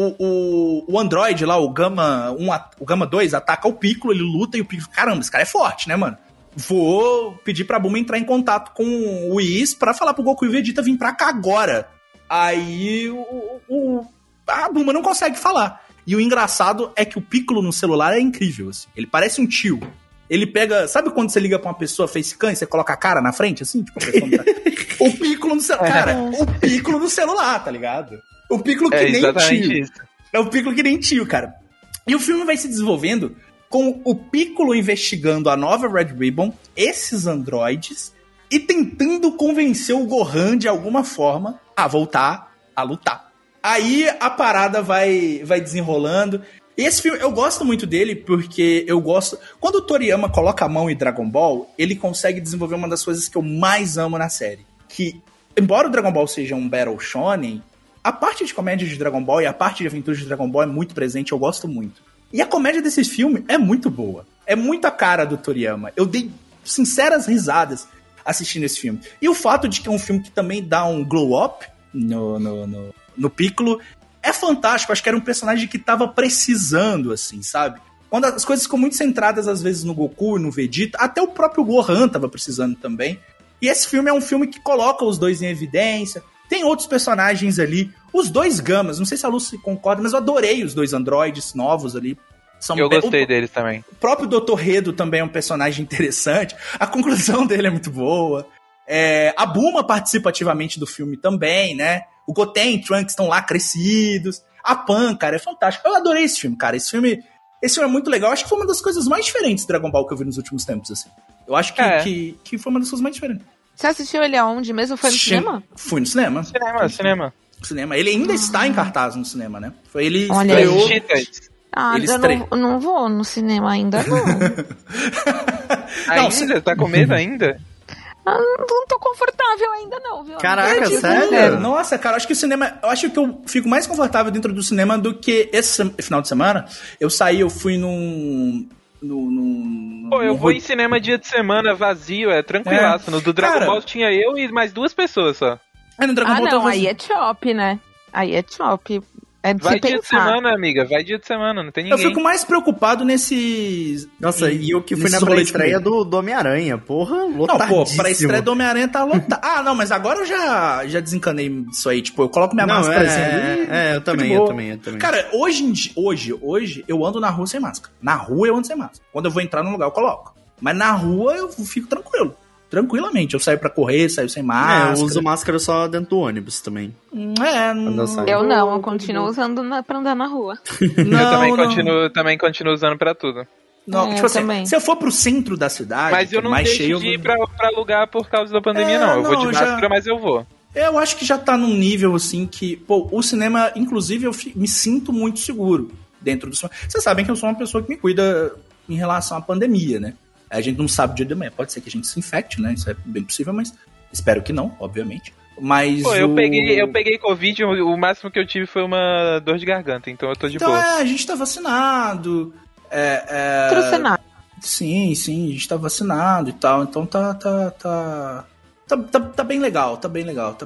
o Android lá, o Gama 2, ataca o Piccolo, ele luta, e o Piccolo, caramba, esse cara é forte, né, mano? Vou pedir pra Bulma entrar em contato com o Whis pra falar pro Goku e o Vegeta vir pra cá agora. Aí a Bulma não consegue falar. E o engraçado é que o Piccolo no celular é incrível, assim. Ele parece um tio. Ele pega... Sabe quando você liga pra uma pessoa facecam e você coloca a cara na frente, assim? Tipo, a pessoa não tá... O Piccolo no celular... Cara, o Piccolo no celular, tá ligado? O Piccolo que nem tio. Isso. É o Piccolo que nem tio, cara. E o filme vai se desenvolvendo com o Piccolo investigando a nova Red Ribbon, esses androides, e tentando convencer o Gohan, de alguma forma, a voltar a lutar. Aí a parada vai desenrolando. E esse filme, eu gosto muito dele porque eu gosto... Quando o Toriyama coloca a mão em Dragon Ball, ele consegue desenvolver uma das coisas que eu mais amo na série. Que, embora o Dragon Ball seja um Battle Shonen, a parte de comédia de Dragon Ball e a parte de aventura de Dragon Ball é muito presente, eu gosto muito. E a comédia desse filme é muito boa. É muito a cara do Toriyama. Eu dei sinceras risadas assistindo esse filme. E o fato de que é um filme que também dá um glow-up no Piccolo é fantástico. Acho que era um personagem que tava precisando, assim, sabe? Quando as coisas ficam muito centradas, às vezes, no Goku e no Vegeta, até o próprio Gohan tava precisando também. E esse filme é um filme que coloca os dois em evidência. Tem outros personagens ali. Os dois Gamas, não sei se a Lucy concorda, mas eu adorei os dois androides novos ali. Eu gostei deles também. O próprio Dr. Redo também é um personagem interessante. A conclusão dele é muito boa. A Bulma participa ativamente do filme também, né? O Goten e Trunks estão lá crescidos. A Pan, cara, é fantástico. Eu adorei esse filme, cara. Esse filme esse filme é muito legal. Eu acho que foi uma das coisas mais diferentes do Dragon Ball que eu vi nos últimos tempos, assim. Eu acho que foi uma das coisas mais diferentes. Você assistiu ele aonde mesmo? Foi no cinema? Fui no cinema. Cinema. Ele ainda está em cartaz no cinema, né? Foi ele estreou... Ele eu não vou no cinema ainda, não. Ainda? Tá com medo ainda? Não tô confortável ainda não, viu? Caraca, sério? Nossa, cara, acho que o cinema... Eu acho que eu fico mais confortável dentro do cinema do que esse final de semana. Eu fui num... Pô, eu vou em cinema dia de semana vazio, é tranquilaço. No do Dragon Ball tinha eu e mais 2 pessoas só. No Dragon Ball não, aí é chop, né? Aí é chop. Vai dia de semana, amiga. Vai dia de semana, não tem ninguém. Eu fico mais preocupado nesses... Nossa, e eu que fui na pré-estreia do Homem-Aranha. Porra, lotadíssimo. Não, pô, pré-estreia do Homem-Aranha tá lotado. Não, mas agora eu já desencanei disso aí. Tipo, eu coloco minha máscara assim. Eu também. Cara, hoje eu ando na rua sem máscara. Na rua eu ando sem máscara. Quando eu vou entrar num lugar, eu coloco. Mas na rua eu fico tranquilo. Tranquilamente. Eu saio pra correr, saio sem máscara. Eu uso máscara só dentro do ônibus também. Eu continuo usando pra andar na rua. Eu também continuo usando pra tudo. Não, tipo assim, se eu for pro centro da cidade, mas eu não mais deixo cheio, de ir pra lugar por causa da pandemia, não. Eu vou de máscara, mas eu vou. Eu acho que já tá num nível, assim, que... Pô, o cinema, inclusive, eu me sinto muito seguro dentro do cinema. Vocês sabem que eu sou uma pessoa que me cuida em relação à pandemia, né? A gente não sabe o dia de amanhã. Pode ser que a gente se infecte, né? Isso é bem possível, mas espero que não, obviamente. Mas pô, eu peguei Covid, o máximo que eu tive foi uma dor de garganta, então eu tô de boa. Então, a gente tá vacinado. Vacinado. Sim, a gente tá vacinado e tal, então tá bem legal, tá bem legal.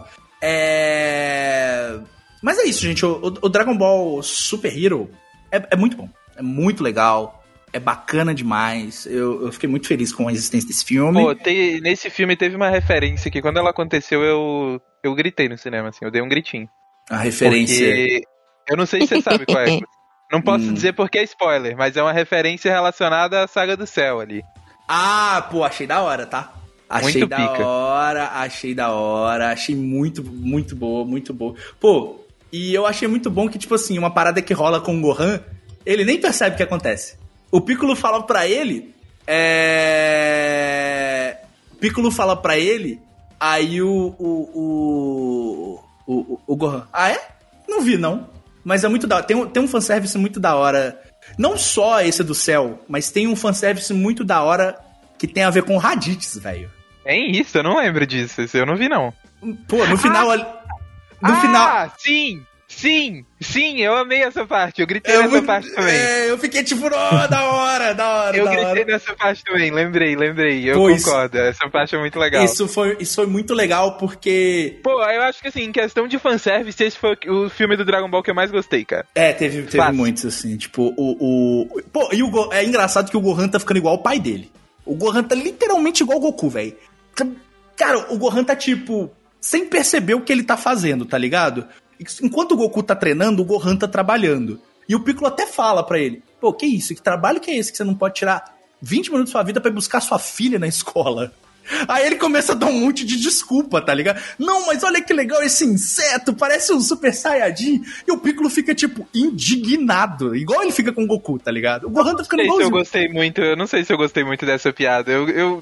Mas é isso, gente, o Dragon Ball Super Hero é muito bom, é muito legal. É bacana demais. Eu fiquei muito feliz com a existência desse filme. Pô, nesse filme teve uma referência que quando ela aconteceu eu gritei no cinema, assim, eu dei um gritinho. A referência... Porque eu não sei se você sabe qual é. Não posso dizer porque é spoiler, mas é uma referência relacionada à Saga do Céu ali. Ah, pô, achei da hora, tá? Achei da hora. Achei muito, muito boa, muito boa. Pô, e eu achei muito bom que, tipo assim, uma parada que rola com o Gohan, ele nem percebe o que acontece. O Piccolo fala pra ele. Piccolo fala pra ele. Aí o Gohan. Ah, é? Não vi, não. Mas é muito da hora. Tem um fanservice muito da hora. Não só esse do céu, mas tem um fanservice muito da hora que tem a ver com Raditz, velho. É isso, eu não lembro disso. Esse eu não vi, não. Pô, no final. Final. Sim, eu amei essa parte. Eu gritei nessa parte também. Eu fiquei tipo, da hora. Eu gritei nessa parte também, lembrei. Eu concordo. Essa parte é muito legal. Isso foi muito legal porque... Pô, eu acho que assim, em questão de fanservice, esse foi o filme do Dragon Ball que eu mais gostei, cara. Teve muitos, assim, tipo, Pô, e é engraçado que o Gohan tá ficando igual o pai dele. O Gohan tá literalmente igual o Goku, velho. Cara, o Gohan tá, tipo, sem perceber o que ele tá fazendo, tá ligado? Enquanto o Goku tá treinando, o Gohan tá trabalhando. E o Piccolo até fala pra ele, pô, que isso? Que trabalho que é esse que você não pode tirar 20 minutos da sua vida pra ir buscar sua filha na escola? Aí ele começa a dar um monte de desculpa, tá ligado? Não, mas olha que legal esse inseto, parece um Super Saiyajin. E o Piccolo fica, tipo, indignado. Igual ele fica com o Goku, tá ligado? O Gohan tá ficando igualzinho. Eu não sei se eu gostei muito dessa piada.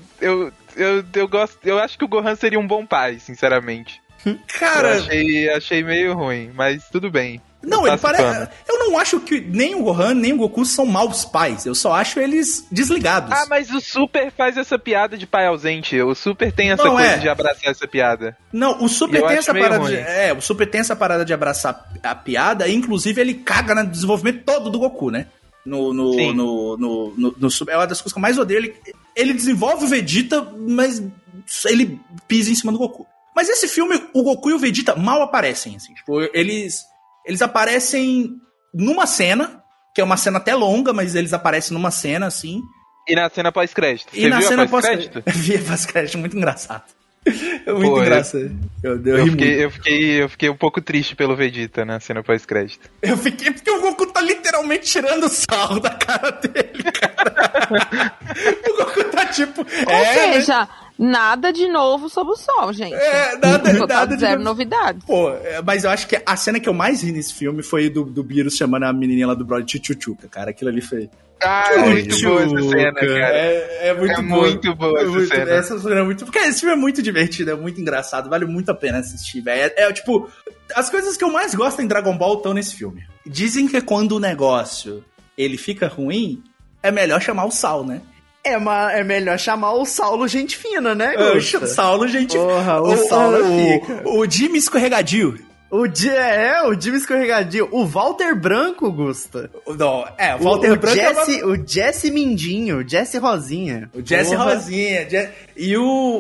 Eu gosto. Eu acho que o Gohan seria um bom pai, sinceramente. Cara, eu achei meio ruim, mas tudo bem. Não, ele parece. Eu não acho que nem o Gohan nem o Goku são maus pais. Eu só acho eles desligados. Ah, mas o Super faz essa piada de pai ausente. O Super tem essa coisa de abraçar essa piada. Não, o Super tem essa parada o Super tem essa parada de abraçar a piada. E inclusive ele caga no desenvolvimento todo do Goku, né? No Super. É uma das coisas que eu mais odeio. Ele desenvolve o Vegeta, mas ele pisa em cima do Goku. Mas esse filme, o Goku e o Vegeta mal aparecem, assim. Tipo, eles aparecem numa cena, que é uma cena até longa, mas eles aparecem numa cena, assim. E na cena pós-crédito. Você viu a pós-crédito? Vi a pós-crédito, muito engraçado. Muito engraçado. Eu fiquei um pouco triste pelo Vegeta na cena pós-crédito. Eu fiquei porque o Goku tá literalmente tirando sarro da cara dele, cara. O Goku tá tipo... Ou seja... Nada de novo sob o sol, gente. Nada de zero novidades. Pô, mas eu acho que a cena que eu mais ri nesse filme foi do Beerus chamando a menininha lá do Brody de Tchutchuca, cara. Aquilo ali foi... É muito boa essa cena, cara. É muito boa. Muito boa essa cena. Essa cena é muito... Porque esse filme é muito divertido, é muito engraçado, vale muito a pena assistir, velho. Tipo, as coisas que eu mais gosto em Dragon Ball estão nesse filme. Dizem que quando o negócio, ele fica ruim, é melhor chamar o Sal, né? É melhor chamar o Saulo gente fina, né, Gusta? Saulo gente fina. Porra, o Saulo fica. O Jimmy escorregadio. O Jimmy escorregadio. O Walter Branco, Gusta. Não, o Walter Branco O Jesse Mindinho, o Jesse Rosinha. O Jesse Rosinha. E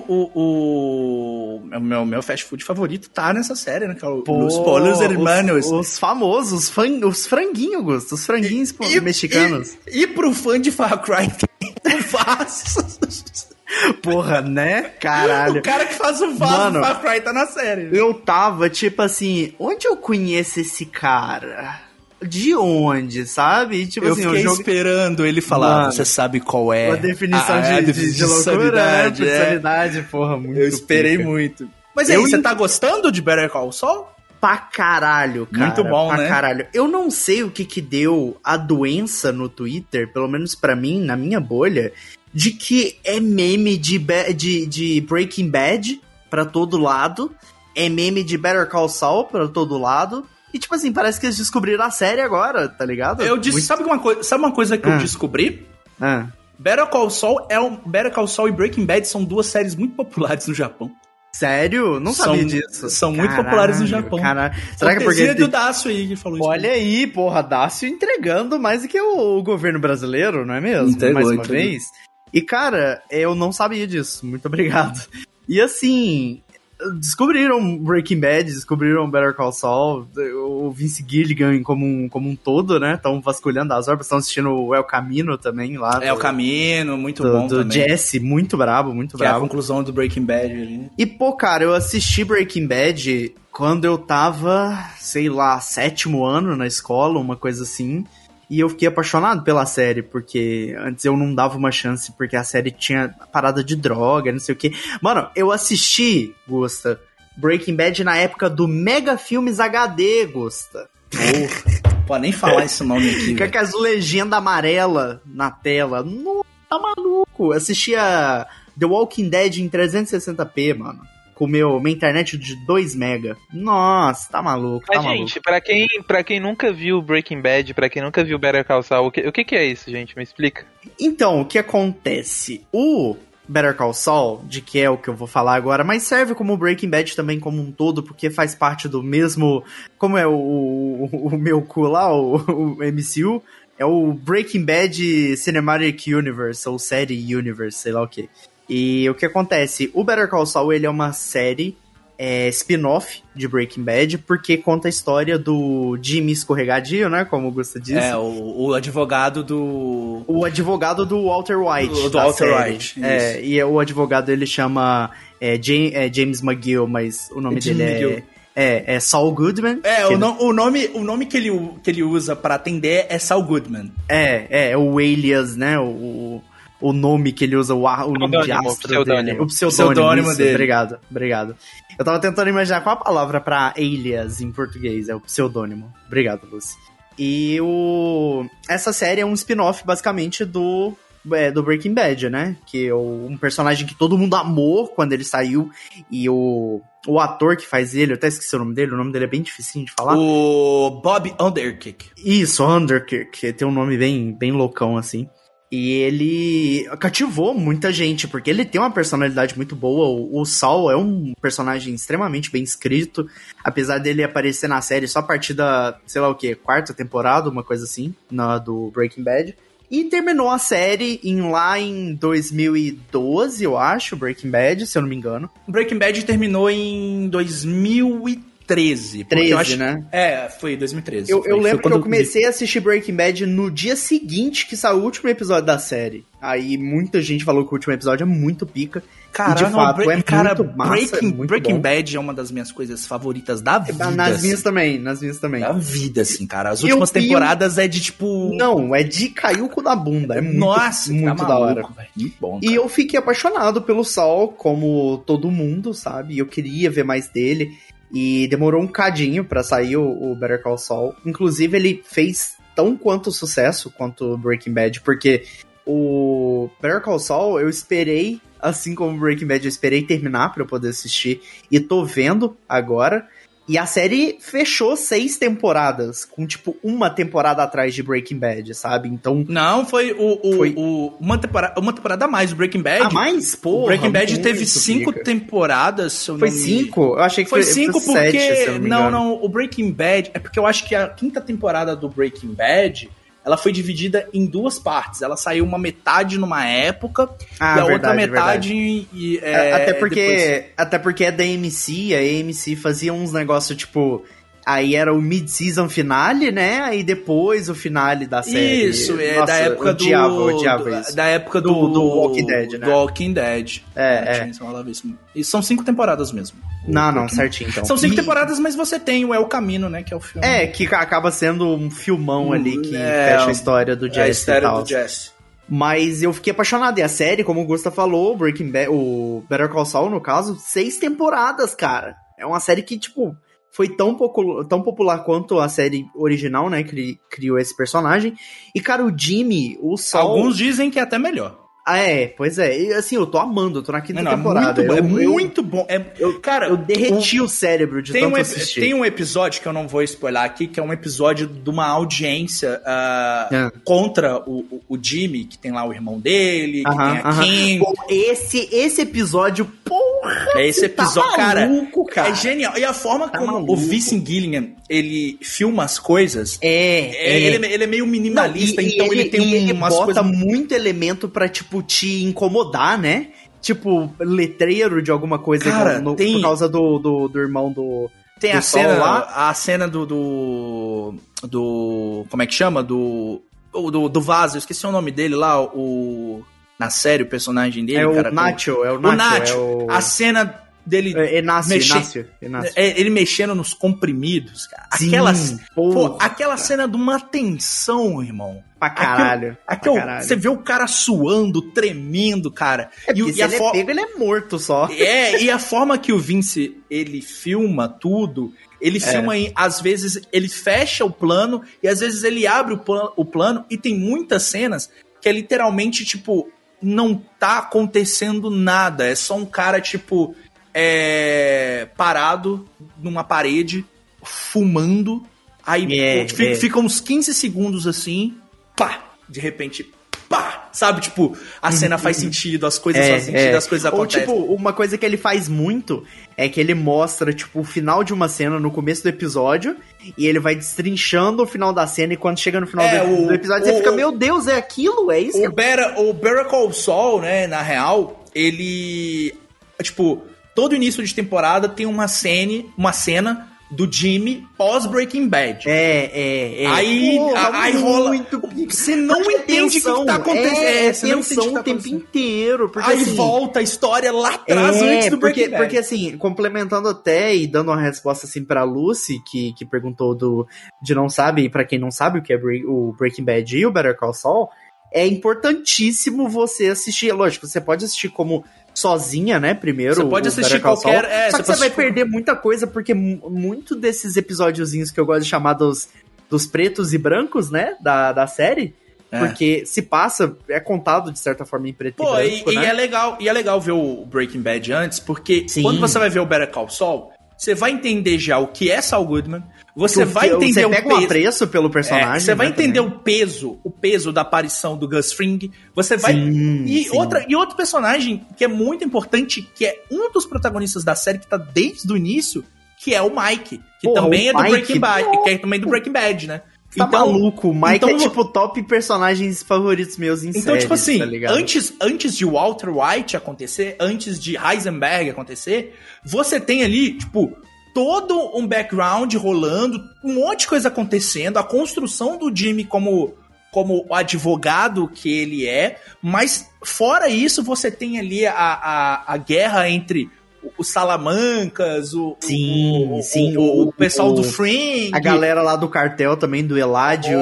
o meu fast food favorito tá nessa série, né? Que é Los Pollos Hermanos. Os famosos, os franguinhos, Gusta. Os franguinhos mexicanos. E pro fã de Far Cry, o Vaz. Porra, né? Caralho. O cara que faz o Vaz do Far Cry tá na série. Eu tava, tipo assim, onde eu conheço esse cara? De onde, sabe? Tipo eu assim, fiquei esperando ele falar, você sabe qual é a definição de loucura, né? Personalidade, porra, muito. Eu esperei muito. Mas aí, você tá gostando de Better Call Saul? Pra caralho, cara. Muito bom, né? Caralho. Eu não sei o que deu a doença no Twitter, pelo menos pra mim, na minha bolha, de que é meme de Breaking Bad pra todo lado, é meme de Better Call Saul pra todo lado, e tipo assim, parece que eles descobriram a série agora, tá ligado? Sabe uma coisa que eu descobri? Better Call Saul Better Call Saul e Breaking Bad são duas séries muito populares no Japão. Sério? Não sabia disso. São muito populares no Japão. Caralho. Será que é porque... do Dácio aí que falou isso. Olha aí, porra, Dácio entregando mais do que o governo brasileiro, não é mesmo? Mais uma vez. E, cara, eu não sabia disso. Muito obrigado. E, assim, descobriram Breaking Bad, descobriram Better Call Saul, o Vince Gilligan como um todo, né? Estão vasculhando as orbas, estão assistindo o El Camino também lá. El Camino, muito bom do também. Jesse, muito brabo, muito brabo. Que é a conclusão do Breaking Bad ali. E, pô, cara, eu assisti Breaking Bad quando eu tava, sei lá, 7º ano na escola, uma coisa assim. E eu fiquei apaixonado pela série, porque antes eu não dava uma chance, porque a série tinha parada de droga, não sei o quê. Mano, eu assisti, Gusta, Breaking Bad na época do Mega Filmes HD, Gusta. Porra, pode nem falar esse nome aqui. Com as legendas amarelas na tela. Não, tá maluco. Assistia The Walking Dead em 360p, mano. Com minha internet de 2 mega. Nossa, tá maluco, Mas, gente, pra quem nunca viu Breaking Bad, pra quem nunca viu Better Call Saul, o que é isso, gente? Me explica. Então, o que acontece? O Better Call Saul, de que é o que eu vou falar agora, mas serve como Breaking Bad também como um todo, porque faz parte do mesmo... Como é o meu cu lá, o MCU? É o Breaking Bad Cinematic Universe, ou Série Universe, sei lá o que. E o que acontece? O Better Call Saul, ele é uma série spin-off de Breaking Bad, porque conta a história do Jimmy escorregadio, né? Como o Gusta disse. O advogado do... O advogado do Walter White. Do Walter White. E o advogado, ele chama James McGill, mas o nome dele é Saul Goodman. O nome que ele usa pra atender é Saul Goodman. O alias, né? O nome que ele usa, o nome de astro dele. O pseudônimo dele. Obrigado. Eu tava tentando imaginar qual a palavra pra alias em português. É o pseudônimo. Obrigado, Lucy. E essa série é um spin-off, basicamente, do Breaking Bad, né? Que é um personagem que todo mundo amou quando ele saiu. E o ator que faz ele, eu até esqueci o nome dele é bem dificinho de falar. O Bob Underkick. Isso, Underkick. Tem um nome bem loucão, assim. E ele cativou muita gente, porque ele tem uma personalidade muito boa. O Saul é um personagem extremamente bem escrito, apesar dele aparecer na série só a partir da, sei lá o que, 4ª temporada, uma coisa assim, do Breaking Bad. E terminou a série lá em 2012, eu acho, Breaking Bad, se eu não me engano. Breaking Bad terminou em 2013. 2013. 13, eu acho, né? Foi 2013. Eu lembro que eu comecei a assistir Breaking Bad no dia seguinte que saiu o último episódio da série. Aí muita gente falou que o último episódio é muito pica. Cara, de fato, é muito massa, Breaking bom. Bad é uma das minhas coisas favoritas da vida. Nas minhas também. Da vida, assim, cara. As últimas temporadas é de, tipo... Não, é de cair o cu da bunda. É Nossa, muito tá da hora. maluco, véio. Muito bom, cara. E eu fiquei apaixonado pelo Saul, como todo mundo, sabe? Eu queria ver mais dele. E demorou um cadinho pra sair o Better Call Saul. Inclusive, ele fez tão quanto sucesso quanto Breaking Bad, porque o Better Call Saul eu esperei, assim como Breaking Bad, eu esperei terminar pra eu poder assistir. E tô vendo agora. E a série fechou 6 temporadas, com, tipo, uma temporada atrás de Breaking Bad, sabe? Então... Não, foi uma temporada a mais. O Breaking Bad... A mais? Porra, o Breaking Bad teve 5 temporadas, se eu não Foi 5? Eu achei que foi 5 porque... 7, se eu não me engano. Não, o Breaking Bad... É porque eu acho que a 5ª temporada do Breaking Bad... Ela foi dividida em 2 partes. Ela saiu uma metade numa época e a outra metade... Até porque é da AMC, a AMC fazia uns negócios, tipo... Aí era o mid-season finale, né? Aí depois o finale da série. Isso, Nossa, da época odiava isso. Da época do Walking Dead, né? Do Walking Dead. E são 5 temporadas mesmo. Não, certinho, então. São 5 temporadas, mas você tem o El Camino, né? Que é o filme. Que acaba sendo um filmão ali que fecha a história do Jesse. A história do Jesse. Mas eu fiquei apaixonado. E a série, como o Gusta falou, Breaking Bad, o Better Call Saul, no caso, 6 temporadas, cara. É uma série que, tipo... Foi tão popular quanto a série original, né? Que criou esse personagem. E, cara, o Jimmy, o Saul... Alguns dizem que é até melhor. Pois é. E, assim, eu tô amando, eu tô na 5ª temporada. É muito bom. Cara, eu derreti o cérebro de tanto assistir. Tem um episódio que eu não vou spoiler aqui, que é um episódio de uma audiência contra o Jimmy, que tem lá o irmão dele, que tem a Kim. Bom, esse episódio, porra! Esse episódio, tá maluco, cara. É genial. E a forma como o Vincent Gilligan, ele filma as coisas, ele é meio minimalista, então ele tem umas coisas... Ele bota muito elemento pra, tipo, te incomodar, né? Tipo, letreiro de alguma coisa, cara, por causa do irmão do... Tem a cena do... Como é que chama? Do vaso, eu esqueci o nome dele lá, na série, o personagem dele. O Nacho. A cena dele... Inácio. Ele mexendo nos comprimidos, cara. Sim, aquela cena de uma tensão, irmão. Pra caralho. Você vê o cara suando, tremendo, cara. Se ele é pego, ele é morto só. E a forma que o Vince, ele filma tudo... Ele filma, às vezes, ele fecha o plano e às vezes ele abre o plano e tem muitas cenas que é literalmente, tipo, não tá acontecendo nada. É só um cara, tipo, parado numa parede, fumando. Aí fica uns 15 segundos assim, pá, de repente... Pá! Sabe, tipo, a cena faz sentido, as coisas fazem sentido, as coisas acontecem. Ou, tipo, uma coisa que ele faz muito é que ele mostra, tipo, o final de uma cena no começo do episódio e ele vai destrinchando o final da cena e quando chega no final do episódio você fica, meu Deus, é aquilo? É isso? O Better Call Saul, né, na real, ele... Tipo, todo início de temporada tem uma cena do Jimmy pós-Breaking Bad. Aí rola... Você não entende o que tá acontecendo. Você não entende o tempo inteiro. Porque, aí assim, volta a história lá atrás, antes do Breaking Bad. Porque, assim, complementando até e dando uma resposta, assim, pra Lucy, que perguntou de não sabe, e pra quem não sabe o que é o Breaking Bad e o Better Call Saul, é importantíssimo você assistir. Lógico, você pode assistir como... sozinha, né, primeiro. Você pode assistir qualquer... Só que você vai perder muita coisa, porque muito desses episódiozinhos que eu gosto de chamar dos pretos e brancos, né, da série, porque se passa, é contado de certa forma em preto e branco, né? E é legal ver o Breaking Bad antes, porque quando você vai ver o Better Call Saul, você vai entender já o que é Saul Goodman, você vai entender o peso. Você pega um apreço pelo personagem. Você vai entender o peso da aparição do Gus Fring. Você vai... Outro personagem que é muito importante, que é um dos protagonistas da série, que tá desde o início, que é o Mike. Que também é do Breaking Bad. Que é também do Breaking Bad, né? Tá maluco, o Mike é tipo top personagens favoritos meus em série. Então, tipo assim, tá ligado? antes de Walter White acontecer, antes de Heisenberg acontecer, você tem ali, tipo, todo um background rolando, um monte de coisa acontecendo, a construção do Jimmy como o advogado que ele é, mas fora isso você tem ali a guerra entre os Salamancas, o pessoal do Fring, a galera lá do cartel também, do Eladio,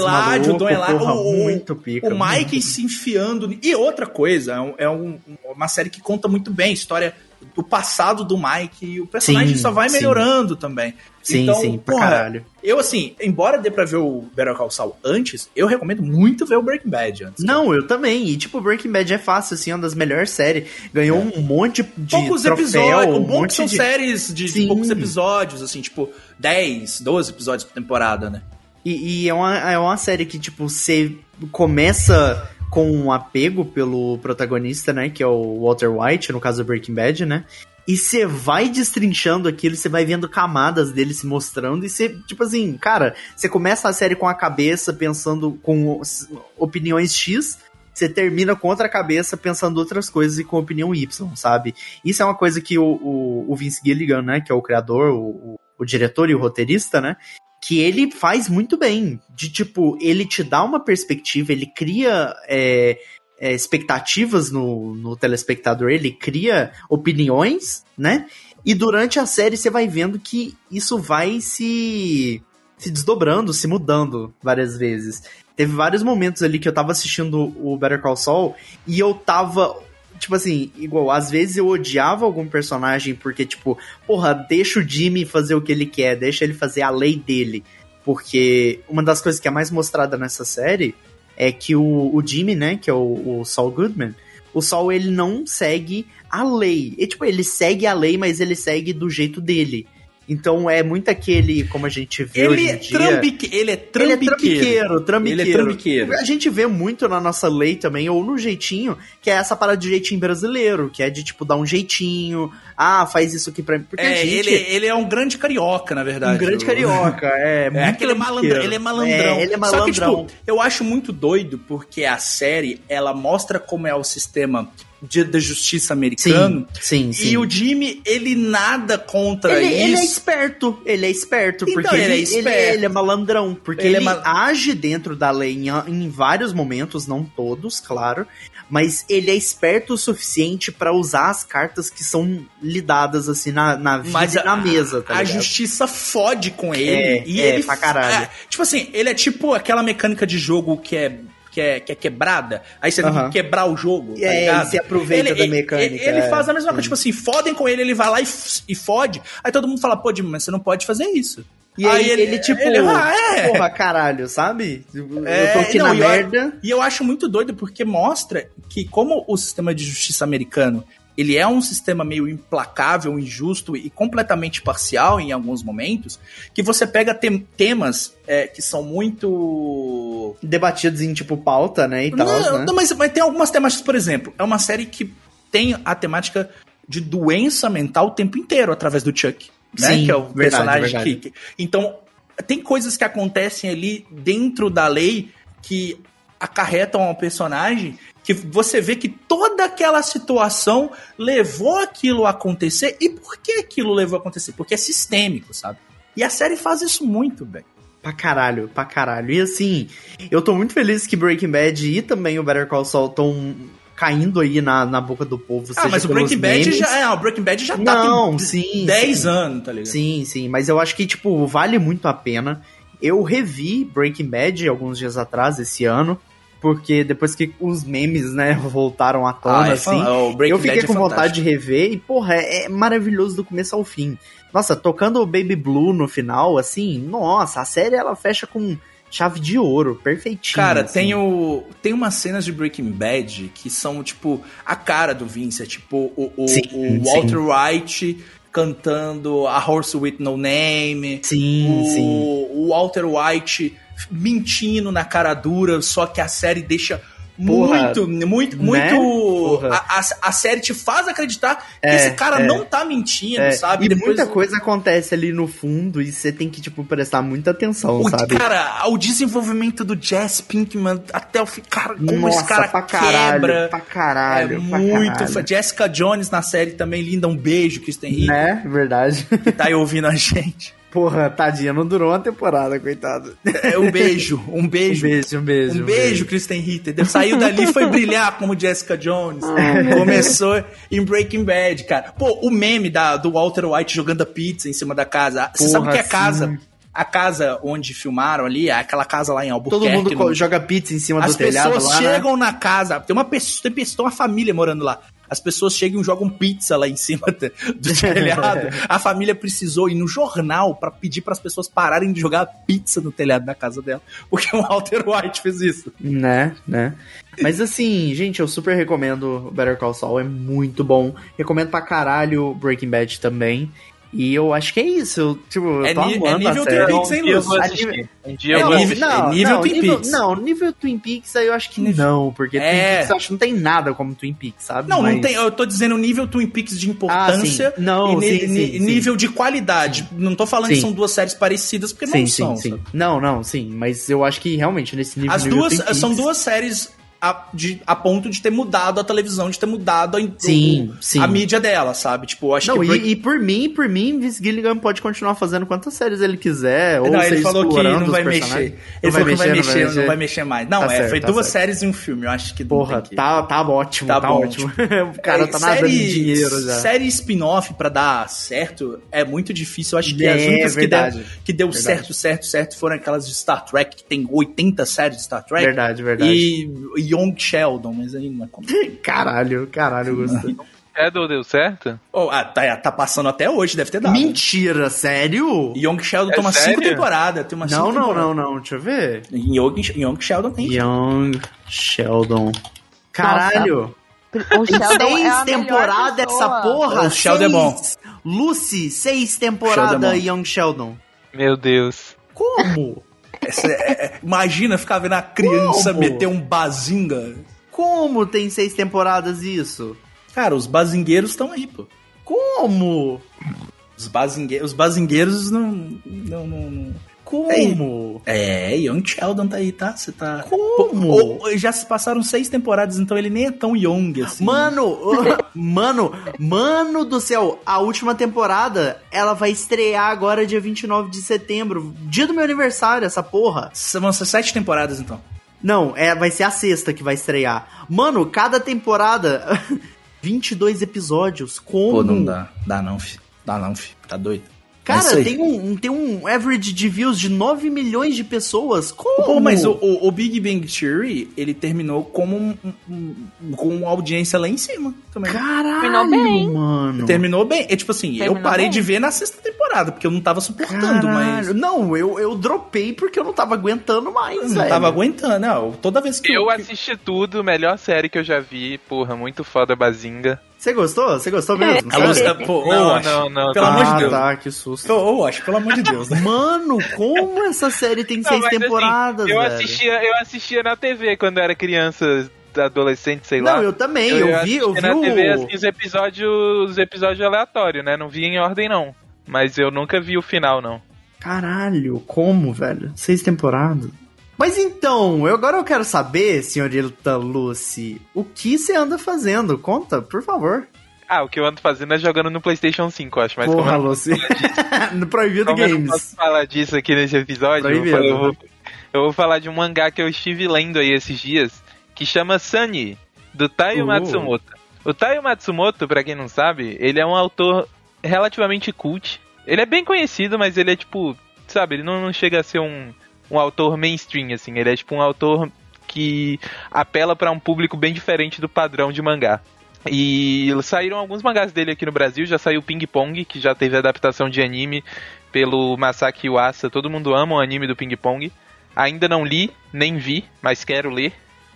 muito pica. O Mike se enfiando. E outra coisa, é uma série que conta muito bem a história do passado do Mike, e o personagem só vai melhorando também. Sim, pra caralho. Eu, assim, embora dê pra ver o Better Call Saul antes, eu recomendo muito ver o Breaking Bad antes. Não, eu também. E, tipo, Breaking Bad é fácil, assim, é uma das melhores séries. Ganhou um monte de poucos troféu, episódios. O bom que são séries de poucos episódios, assim, tipo, 10, 12 episódios por temporada, né? E é uma série que, tipo, você começa com um apego pelo protagonista, né, que é o Walter White, no caso do Breaking Bad, né, e você vai destrinchando aquilo, você vai vendo camadas dele se mostrando, e você, tipo assim, cara, você começa a série com a cabeça pensando com opiniões X, você termina com outra cabeça pensando outras coisas e com opinião Y, sabe? Isso é uma coisa que o Vince Gilligan, né, que é o criador, o diretor e o roteirista, né, que ele faz muito bem, de tipo, ele te dá uma perspectiva, ele cria expectativas no telespectador, ele cria opiniões, né? E durante a série você vai vendo que isso vai se desdobrando, se mudando várias vezes. Teve vários momentos ali que eu tava assistindo o Better Call Saul e eu tava... Tipo assim, igual, às vezes eu odiava algum personagem porque, tipo, porra, deixa o Jimmy fazer o que ele quer, deixa ele fazer a lei dele. Porque uma das coisas que é mais mostrada nessa série é que o Jimmy, né, que é o Saul Goodman, o Saul, ele não segue a lei. E, tipo, ele segue a lei, mas ele segue do jeito dele. Então é muito aquele, como a gente vê hoje em dia... Ele é trambiqueiro. Ele é trambiqueiro. A gente vê muito na nossa lei também, ou no jeitinho, que é essa parada de jeitinho brasileiro, que é de, tipo, dar um jeitinho, faz isso aqui pra mim. Porque ele é um grande carioca, na verdade. Um grande carioca, aquele malandrão. Ele é malandrão. Ele é malandrão. Só que, tipo, eu acho muito doido, porque a série, ela mostra como é o sistema da justiça americano. Sim. E o Jimmy, ele nada contra isso. Ele é esperto, então, porque ele é malandrão, porque ele age dentro da lei em vários momentos, não todos, claro, mas ele é esperto o suficiente pra usar as cartas que são lhe dadas, assim, na vida e na mesa, tá ligado? A justiça fode com ele. Ele pra caralho. Tipo assim, ele é tipo aquela mecânica de jogo que é quebrada, aí você tem que quebrar o jogo, tá ligado? Ele se aproveita da mecânica. Ele faz a mesma coisa, tipo assim, fodem com ele vai lá e fode, aí todo mundo fala, pô, Jimmy, mas você não pode fazer isso. E aí ele tipo, porra, caralho, sabe? Eu tô aqui na merda. E eu acho muito doido, porque mostra que como o sistema de justiça americano, ele é um sistema meio implacável, injusto e completamente parcial em alguns momentos, que você pega temas que são muito... debatidos em, tipo, pauta, né, e tal, né? Não, mas tem algumas temáticas, por exemplo, é uma série que tem a temática de doença mental o tempo inteiro, através do Chuck, né? Sim, que é o personagem verdade. que... Então, tem coisas que acontecem ali dentro da lei que acarretam ao personagem, que você vê que toda aquela situação levou aquilo a acontecer. E por que aquilo levou a acontecer? Porque é sistêmico, sabe? E a série faz isso muito bem. Pra caralho. E assim, eu tô muito feliz que Breaking Bad e também o Better Call Saul estão caindo aí na boca do povo. Mas o Breaking Bad já tá tem 10 anos, tá ligado? Sim, mas eu acho que, tipo, vale muito a pena. Eu revi Breaking Bad alguns dias atrás, esse ano, porque depois que os memes, né, voltaram à tona, assim, eu fiquei com vontade de rever e, porra, é maravilhoso do começo ao fim. Nossa, tocando o Baby Blue no final, assim, nossa, a série, ela fecha com chave de ouro, perfeitinho. Cara, assim. tem umas cenas de Breaking Bad que são, tipo, a cara do Vince, é tipo o Walter White cantando A Horse With No Name, o Walter White mentindo na cara dura, só que a série deixa muito, né? A série te faz acreditar que esse cara não tá mentindo, sabe? E depois muita coisa acontece ali no fundo e você tem que, tipo, prestar muita atenção, sabe? Cara, o desenvolvimento do Jesse Pinkman até o fim, cara, como esse cara quebra. Pra caralho. Jessica Jones na série também, linda, um beijo, Kristen Ritter. Né, verdade. Que tá aí ouvindo a gente. Porra, tadinha, não durou uma temporada, coitado. Um beijo. Um beijo, Kristen Ritter. Saiu dali e foi brilhar como Jessica Jones. Começou em Breaking Bad, cara. Pô, o meme do Walter White jogando a pizza em cima da casa. Você sabe que a casa onde filmaram ali, aquela casa lá em Albuquerque. Todo mundo joga pizza em cima do telhado lá, As pessoas chegam na casa, tem uma família morando lá. As pessoas chegam e jogam pizza lá em cima do telhado. A família precisou ir no jornal pra pedir pras pessoas pararem de jogar pizza no telhado da casa dela. Porque o Walter White fez isso. Né? Mas assim, gente, eu super recomendo Better Call Saul, é muito bom. Recomendo pra caralho Breaking Bad também. E eu acho que é isso. Eu tô amando nível Twin Peaks, hein, Lúcio? Nível Twin Peaks. Não, nível Twin Peaks aí eu acho que não, porque Twin Peaks eu acho que não tem nada como Twin Peaks, sabe? Não tem. Eu tô dizendo nível Twin Peaks de importância e nível de qualidade. Não tô falando que são duas séries parecidas, porque não são. Sim. Não, mas eu acho que realmente nesse nível. As duas são duas séries a ponto de ter mudado a televisão, de ter mudado a mídia dela, sabe? Tipo, eu acho que... E por mim, Vince Gilligan pode continuar fazendo quantas séries ele quiser, ou ele falou que não vai mexer. Ele falou que não vai mexer mais. Não, foi duas séries e um filme, eu acho que... Porra, tá ótimo, tá ótimo. O cara tá nadando em dinheiro já. Série spin-off pra dar certo é muito difícil, eu acho que as únicas que deu certo foram aquelas de Star Trek, que tem 80 séries de Star Trek. Verdade. E Young Sheldon, mas aí não é como. Caralho, Gustavo. Sheldon deu certo? Tá passando até hoje, deve ter dado. Mentira, sério? Young Sheldon toma 5 temporadas. Tem Não, deixa eu ver. Young Sheldon tem. Young Sheldon. Caralho. O Sheldon 6 temporadas essa porra? O Sheldon é bom. Lucy, 6 temporadas Young Sheldon. Meu Deus. Como? Imagina ficar vendo a criança meter um bazinga. Como tem 6 temporadas isso? Cara, os bazingueiros estão aí, pô. Como? Os bazingueiros não... Como? Young Sheldon tá aí, tá? Você tá... Como? Já se passaram 6 temporadas, então ele nem é tão young assim. Mano do céu, a última temporada, ela vai estrear agora dia 29 de setembro, dia do meu aniversário, essa porra. Vão ser 7 temporadas, então. Não, vai ser a 6ª que vai estrear. Mano, cada temporada, 22 episódios, como? Pô, não dá. Dá não, fi. Tá doido. Cara, tem um average de views de 9 milhões de pessoas. Como? Pô, mas o Big Bang Theory, ele terminou com uma audiência lá em cima também. Caralho, mano. Terminou bem. É tipo assim, eu parei de ver na 6ª temporada, porque eu não tava suportando, mas... Não, eu dropei porque eu não tava aguentando mais, velho. Não tava aguentando, não. Toda vez que eu assisti tudo, melhor série que eu já vi. Porra, muito foda, Bazinga. Você gostou? Você gostou mesmo? Não. Pelo amor de Deus. Tá, que susto. Eu acho, pelo amor de Deus, né? Mano, como essa série tem 6 temporadas, assim, eu assistia na TV quando eu era criança, adolescente, sei lá. Não, eu também. Eu vi na TV, assim, os episódios aleatórios, né? Não vi em ordem, não. Mas eu nunca vi o final, não. Caralho, como, velho? 6 temporadas? Mas então, agora eu quero saber, senhorita Lucy, o que você anda fazendo? Conta, por favor. O que eu ando fazendo é jogando no PlayStation 5, eu acho. Mas porra, Lucy. No Proibido Games. Eu não posso falar disso aqui nesse episódio. Eu vou falar de um mangá que eu estive lendo aí esses dias, que chama Sunny, do Taiyo Matsumoto. O Taiyo Matsumoto, pra quem não sabe, ele é um autor relativamente cult. Ele é bem conhecido, mas ele é tipo, sabe, ele não chega a ser um autor mainstream, assim. Ele é tipo um autor que apela pra um público bem diferente do padrão de mangá. E saíram alguns mangás dele aqui no Brasil. Já saiu Ping Pong, que já teve adaptação de anime pelo Masaki Yuasa. Todo mundo ama o anime do Ping Pong. Ainda não li, nem vi, mas quero ler.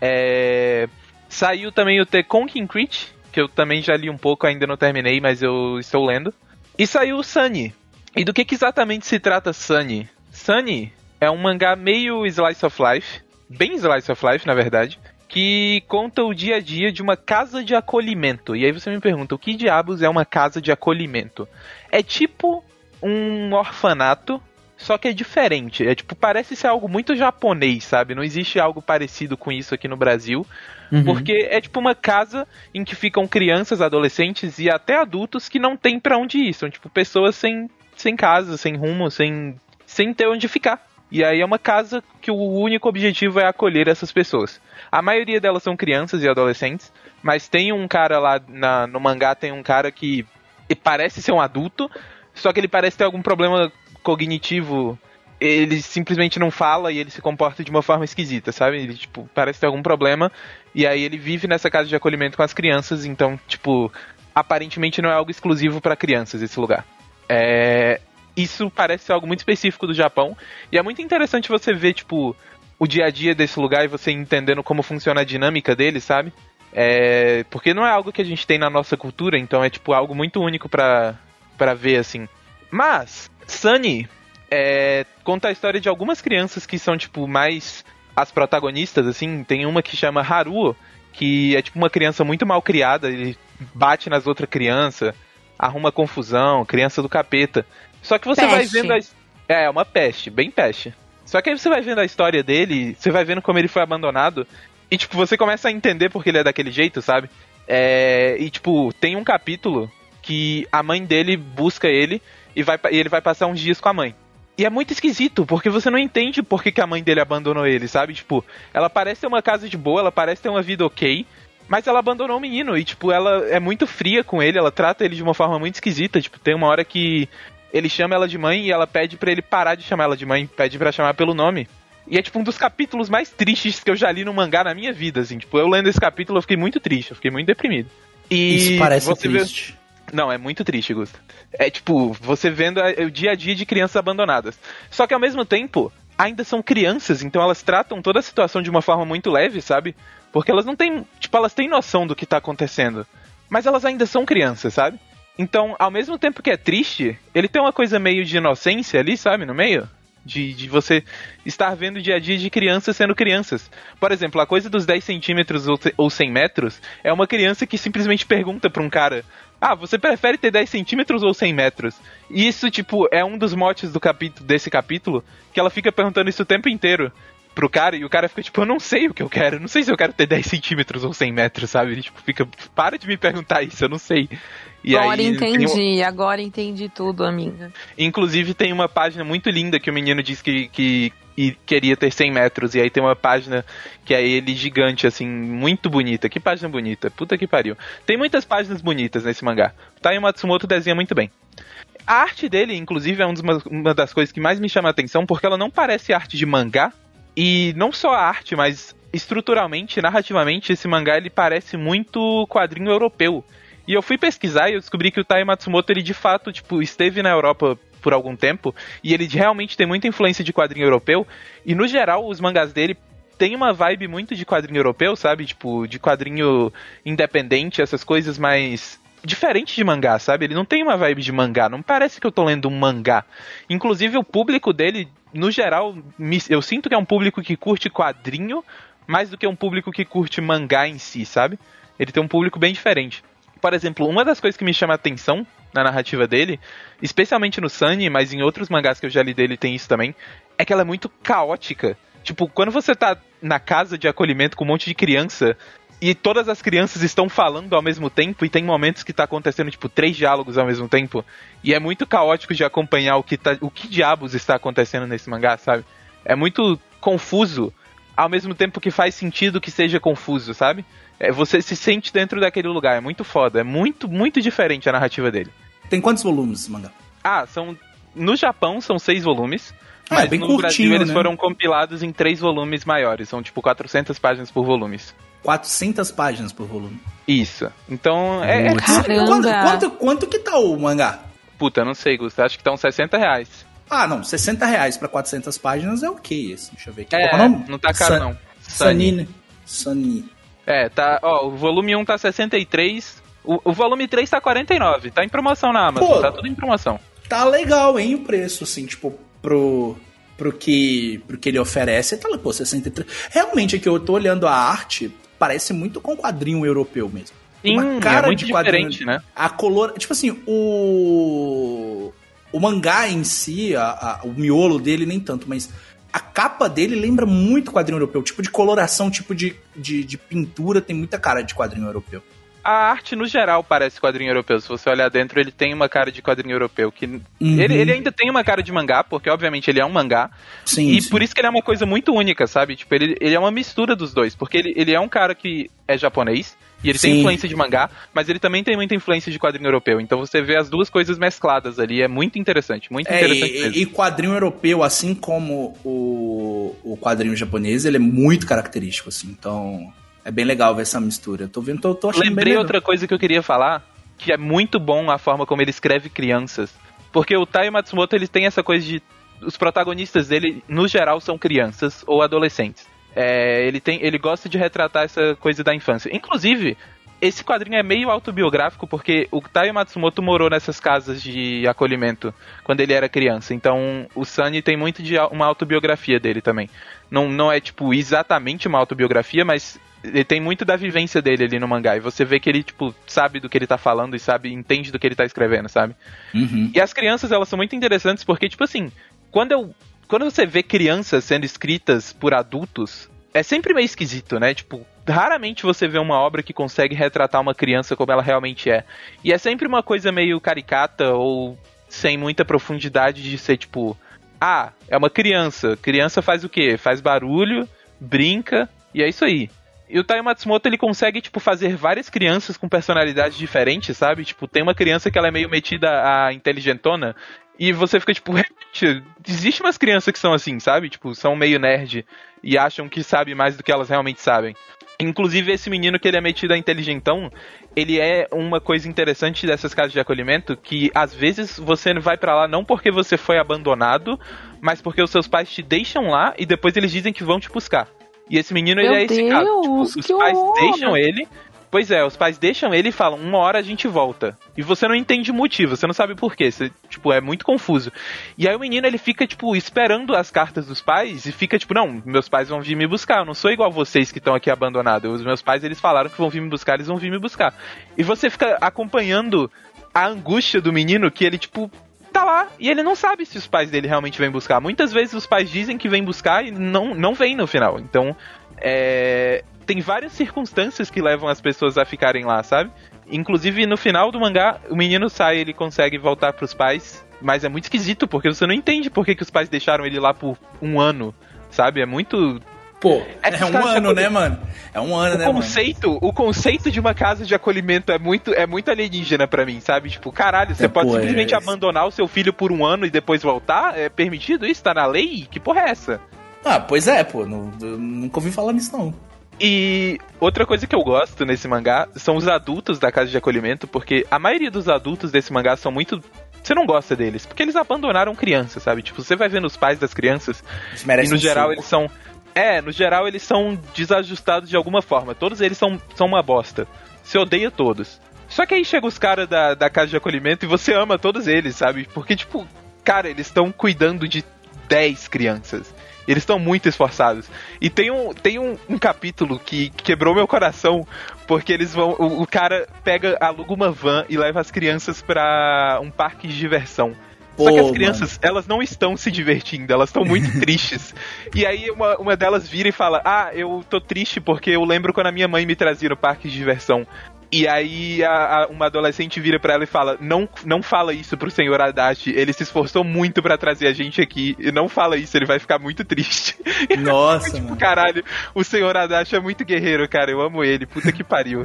Saiu também o The Concrete, que eu também já li um pouco, ainda não terminei, mas eu estou lendo. E saiu o Sunny. E do que exatamente se trata Sunny? Sunny é um mangá meio Slice of Life, bem Slice of Life, na verdade, que conta o dia a dia de uma casa de acolhimento. E aí você me pergunta, o que diabos é uma casa de acolhimento? É tipo um orfanato, só que é diferente. É tipo, parece ser algo muito japonês, sabe? Não existe algo parecido com isso aqui no Brasil. Porque é tipo uma casa em que ficam crianças, adolescentes e até adultos que não tem pra onde ir. São tipo pessoas sem casa, sem rumo, sem ter onde ficar. E aí é uma casa que o único objetivo é acolher essas pessoas. A maioria delas são crianças e adolescentes, mas tem um cara lá no mangá, tem um cara que parece ser um adulto, só que ele parece ter algum problema cognitivo. Ele simplesmente não fala e ele se comporta de uma forma esquisita, sabe? Ele, tipo, parece ter algum problema, e aí ele vive nessa casa de acolhimento com as crianças, então, tipo, aparentemente não é algo exclusivo para crianças esse lugar. Isso parece ser algo muito específico do Japão, e é muito interessante você ver, tipo, o dia a dia desse lugar e você entendendo como funciona a dinâmica dele, sabe? Porque não é algo que a gente tem na nossa cultura, então é, tipo, algo muito único pra ver, assim. Mas, Sunny conta a história de algumas crianças que são, tipo, mais as protagonistas, assim. Tem uma que chama Haruo, que é, tipo, uma criança muito mal criada, ele bate nas outras crianças, arruma confusão, criança do capeta. Só que você vai vendo é uma peste, bem peste. Só que aí você vai vendo a história dele, você vai vendo como ele foi abandonado, e tipo, você começa a entender porque ele é daquele jeito, sabe? E tipo, tem um capítulo que a mãe dele busca ele e ele vai passar uns dias com a mãe. E é muito esquisito, porque você não entende por que a mãe dele abandonou ele, sabe? Tipo, ela parece ter uma casa de boa, ela parece ter uma vida ok, mas ela abandonou o menino, e tipo, ela é muito fria com ele, ela trata ele de uma forma muito esquisita. Tipo, tem uma hora que ele chama ela de mãe e ela pede pra ele parar de chamar ela de mãe, pede pra chamar pelo nome. E é tipo um dos capítulos mais tristes que eu já li no mangá na minha vida, assim. Tipo, eu lendo esse capítulo eu fiquei muito triste, eu fiquei muito deprimido. E isso parece triste. Não, é muito triste, Gusta. É tipo, você vendo o dia a dia de crianças abandonadas. Só que ao mesmo tempo, ainda são crianças, então elas tratam toda a situação de uma forma muito leve, sabe? Porque elas não têm, tipo, elas têm noção do que tá acontecendo. Mas elas ainda são crianças, sabe? Então, ao mesmo tempo que é triste, ele tem uma coisa meio de inocência ali, sabe, no meio? De você estar vendo o dia a dia de crianças sendo crianças. Por exemplo, a coisa dos 10 centímetros ou 100 metros é uma criança que simplesmente pergunta pra um cara: você prefere ter 10 centímetros ou 100 metros? E isso, tipo, é um dos motes desse capítulo, que ela fica perguntando isso o tempo inteiro pro cara, e o cara fica tipo, eu não sei o que eu quero, não sei se eu quero ter 10 centímetros ou 100 metros, sabe? Ele tipo, fica, para de me perguntar isso, eu não sei. E agora entendi tudo, amiga. Inclusive tem uma página muito linda que o menino diz que queria ter 100 metros, e aí tem uma página que é ele gigante, assim, muito bonita. Que página bonita, puta que pariu. Tem muitas páginas bonitas nesse mangá. Tai Matsumoto desenha muito bem. A arte dele, inclusive, é uma das coisas que mais me chama a atenção, porque ela não parece arte de mangá. E não só a arte, mas estruturalmente, narrativamente, esse mangá ele parece muito quadrinho europeu. E eu fui pesquisar e eu descobri que o Tai Matsumoto, ele de fato, tipo, esteve na Europa por algum tempo, e ele realmente tem muita influência de quadrinho europeu, e no geral os mangás dele tem uma vibe muito de quadrinho europeu, sabe? Tipo, de quadrinho independente, essas coisas mais diferente de mangá, sabe? Ele não tem uma vibe de mangá, não parece que eu tô lendo um mangá. Inclusive o público dele, no geral, eu sinto que é um público que curte quadrinho mais do que um público que curte mangá em si, sabe? Ele tem um público bem diferente. Por exemplo, uma das coisas que me chama a atenção na narrativa dele, especialmente no Sunny, mas em outros mangás que eu já li dele tem isso também, é que ela é muito caótica. Tipo, quando você tá na casa de acolhimento com um monte de criança e todas as crianças estão falando ao mesmo tempo e tem momentos que tá acontecendo, tipo, 3 diálogos ao mesmo tempo, e é muito caótico de acompanhar o que diabos está acontecendo nesse mangá, sabe? É muito confuso, ao mesmo tempo que faz sentido que seja confuso, sabe? Você se sente dentro daquele lugar, é muito foda, é muito, muito diferente a narrativa dele. Tem quantos volumes esse mangá? No Japão são 6 volumes, mas bem no curtinho, Brasil eles né? foram compilados em 3 volumes maiores, são tipo 400 páginas por volumes. 400 páginas por volume. Isso. Então, Quanto que tá o mangá? Puta, não sei, Gustavo. Acho que tá uns R$60. Não. R$60 pra 400 páginas é ok. Assim, deixa eu ver aqui. Não tá caro, não. Sunny. Tá. Ó, o volume 1 tá 63. O volume 3 tá 49. Tá em promoção na Amazon. Tá tudo em promoção. Tá legal, hein, o preço, assim, tipo, pro que ele oferece, você fala, pô, 63. Realmente, aqui eu tô olhando a arte, parece muito com quadrinho europeu mesmo. Sim, uma cara é muito de quadrinho, diferente, né? A color, tipo assim, o mangá em si, o miolo dele nem tanto, mas a capa dele lembra muito quadrinho europeu. Tipo de coloração, tipo de pintura, tem muita cara de quadrinho europeu. A arte, no geral, parece quadrinho europeu. Se você olhar dentro, ele tem uma cara de quadrinho europeu. Ele ainda tem uma cara de mangá, porque, obviamente, ele é um mangá. Sim, por isso que ele é uma coisa muito única, sabe? Tipo, ele é uma mistura dos dois. Porque ele é um cara que é japonês, e ele tem influência de mangá, mas ele também tem muita influência de quadrinho europeu. Então você vê as duas coisas mescladas ali. É muito interessante, mesmo. E quadrinho europeu, assim como o quadrinho japonês, ele é muito característico, assim. Então... é bem legal ver essa mistura. Eu tô vendo, tô achando bem legal. Lembrei outra coisa que eu queria falar, que é muito bom a forma como ele escreve crianças. Porque o Taiyo Matsumoto, ele tem essa coisa de... os protagonistas dele, no geral, são crianças ou adolescentes. Ele gosta de retratar essa coisa da infância. Inclusive, esse quadrinho é meio autobiográfico, porque o Taiyo Matsumoto morou nessas casas de acolhimento quando ele era criança. Então, o Sunny tem muito de uma autobiografia dele também. Não é, tipo, exatamente uma autobiografia, mas... ele tem muito da vivência dele ali no mangá. E você vê que ele, tipo, sabe do que ele tá falando e entende do que ele tá escrevendo, sabe? Uhum. E as crianças, elas são muito interessantes porque, tipo assim, quando você vê crianças sendo escritas por adultos, é sempre meio esquisito, né? Tipo, raramente você vê uma obra que consegue retratar uma criança como ela realmente é. E é sempre uma coisa meio caricata ou sem muita profundidade de ser, tipo... é uma criança. Criança faz o quê? Faz barulho, brinca, e é isso aí. E o Taiyo Matsumoto, ele consegue, tipo, fazer várias crianças com personalidades diferentes, sabe? Tipo, tem uma criança que ela é meio metida a inteligentona, e você fica, tipo, existe umas crianças que são assim, sabe? Tipo, são meio nerd, e acham que sabem mais do que elas realmente sabem. Inclusive, esse menino que ele é metido a inteligentão, ele é uma coisa interessante dessas casas de acolhimento, que às vezes você vai pra lá não porque você foi abandonado, mas porque os seus pais te deixam lá, e depois eles dizem que vão te buscar. E esse menino, ele é esse caso. Tipo, os pais deixam ele... pois é, os pais deixam ele e falam, uma hora a gente volta. E você não entende o motivo, você não sabe por quê. Você, tipo, é muito confuso. E aí o menino, ele fica, tipo, esperando as cartas dos pais e fica, tipo, não, meus pais vão vir me buscar. Eu não sou igual vocês que estão aqui abandonados. Os meus pais, eles falaram que vão vir me buscar, eles vão vir me buscar. E você fica acompanhando a angústia do menino, que ele, tipo... tá lá, e ele não sabe se os pais dele realmente vêm buscar. Muitas vezes os pais dizem que vêm buscar e não vêm no final. Então, tem várias circunstâncias que levam as pessoas a ficarem lá, sabe? Inclusive, no final do mangá, o menino sai, ele consegue voltar pros pais, mas é muito esquisito, porque você não entende por que os pais deixaram ele lá por um ano, sabe? É muito... Pô, é um ano, né, mano? É um ano, né, mano? O conceito de uma casa de acolhimento é muito alienígena pra mim, sabe? Tipo, caralho, você pode simplesmente abandonar o seu filho por um ano e depois voltar? É permitido isso? Tá na lei? Que porra é essa? Pois é, pô. Nunca ouvi falar nisso, não. E outra coisa que eu gosto nesse mangá são os adultos da casa de acolhimento, porque a maioria dos adultos desse mangá são muito... você não gosta deles, porque eles abandonaram crianças, sabe? Tipo, você vai vendo os pais das crianças e no geral eles são... no geral eles são desajustados de alguma forma. Todos eles são uma bosta. Você odeia todos. Só que aí chega os caras da casa de acolhimento e você ama todos eles, sabe? Porque, tipo, cara, eles estão cuidando de 10 crianças. Eles estão muito esforçados. E tem um capítulo que quebrou meu coração, porque eles vão... O cara aluga uma van e leva as crianças pra um parque de diversão. Só que as crianças, elas não estão se divertindo, elas estão muito tristes. E aí uma delas vira e fala, eu tô triste porque eu lembro quando a minha mãe me trazia no parque de diversão. E aí uma adolescente vira pra ela e fala, não fala isso pro senhor Adachi, ele se esforçou muito pra trazer a gente aqui, e não fala isso, ele vai ficar muito triste. Nossa, tipo, mano. Caralho, o senhor Adachi é muito guerreiro, cara, eu amo ele, puta que pariu.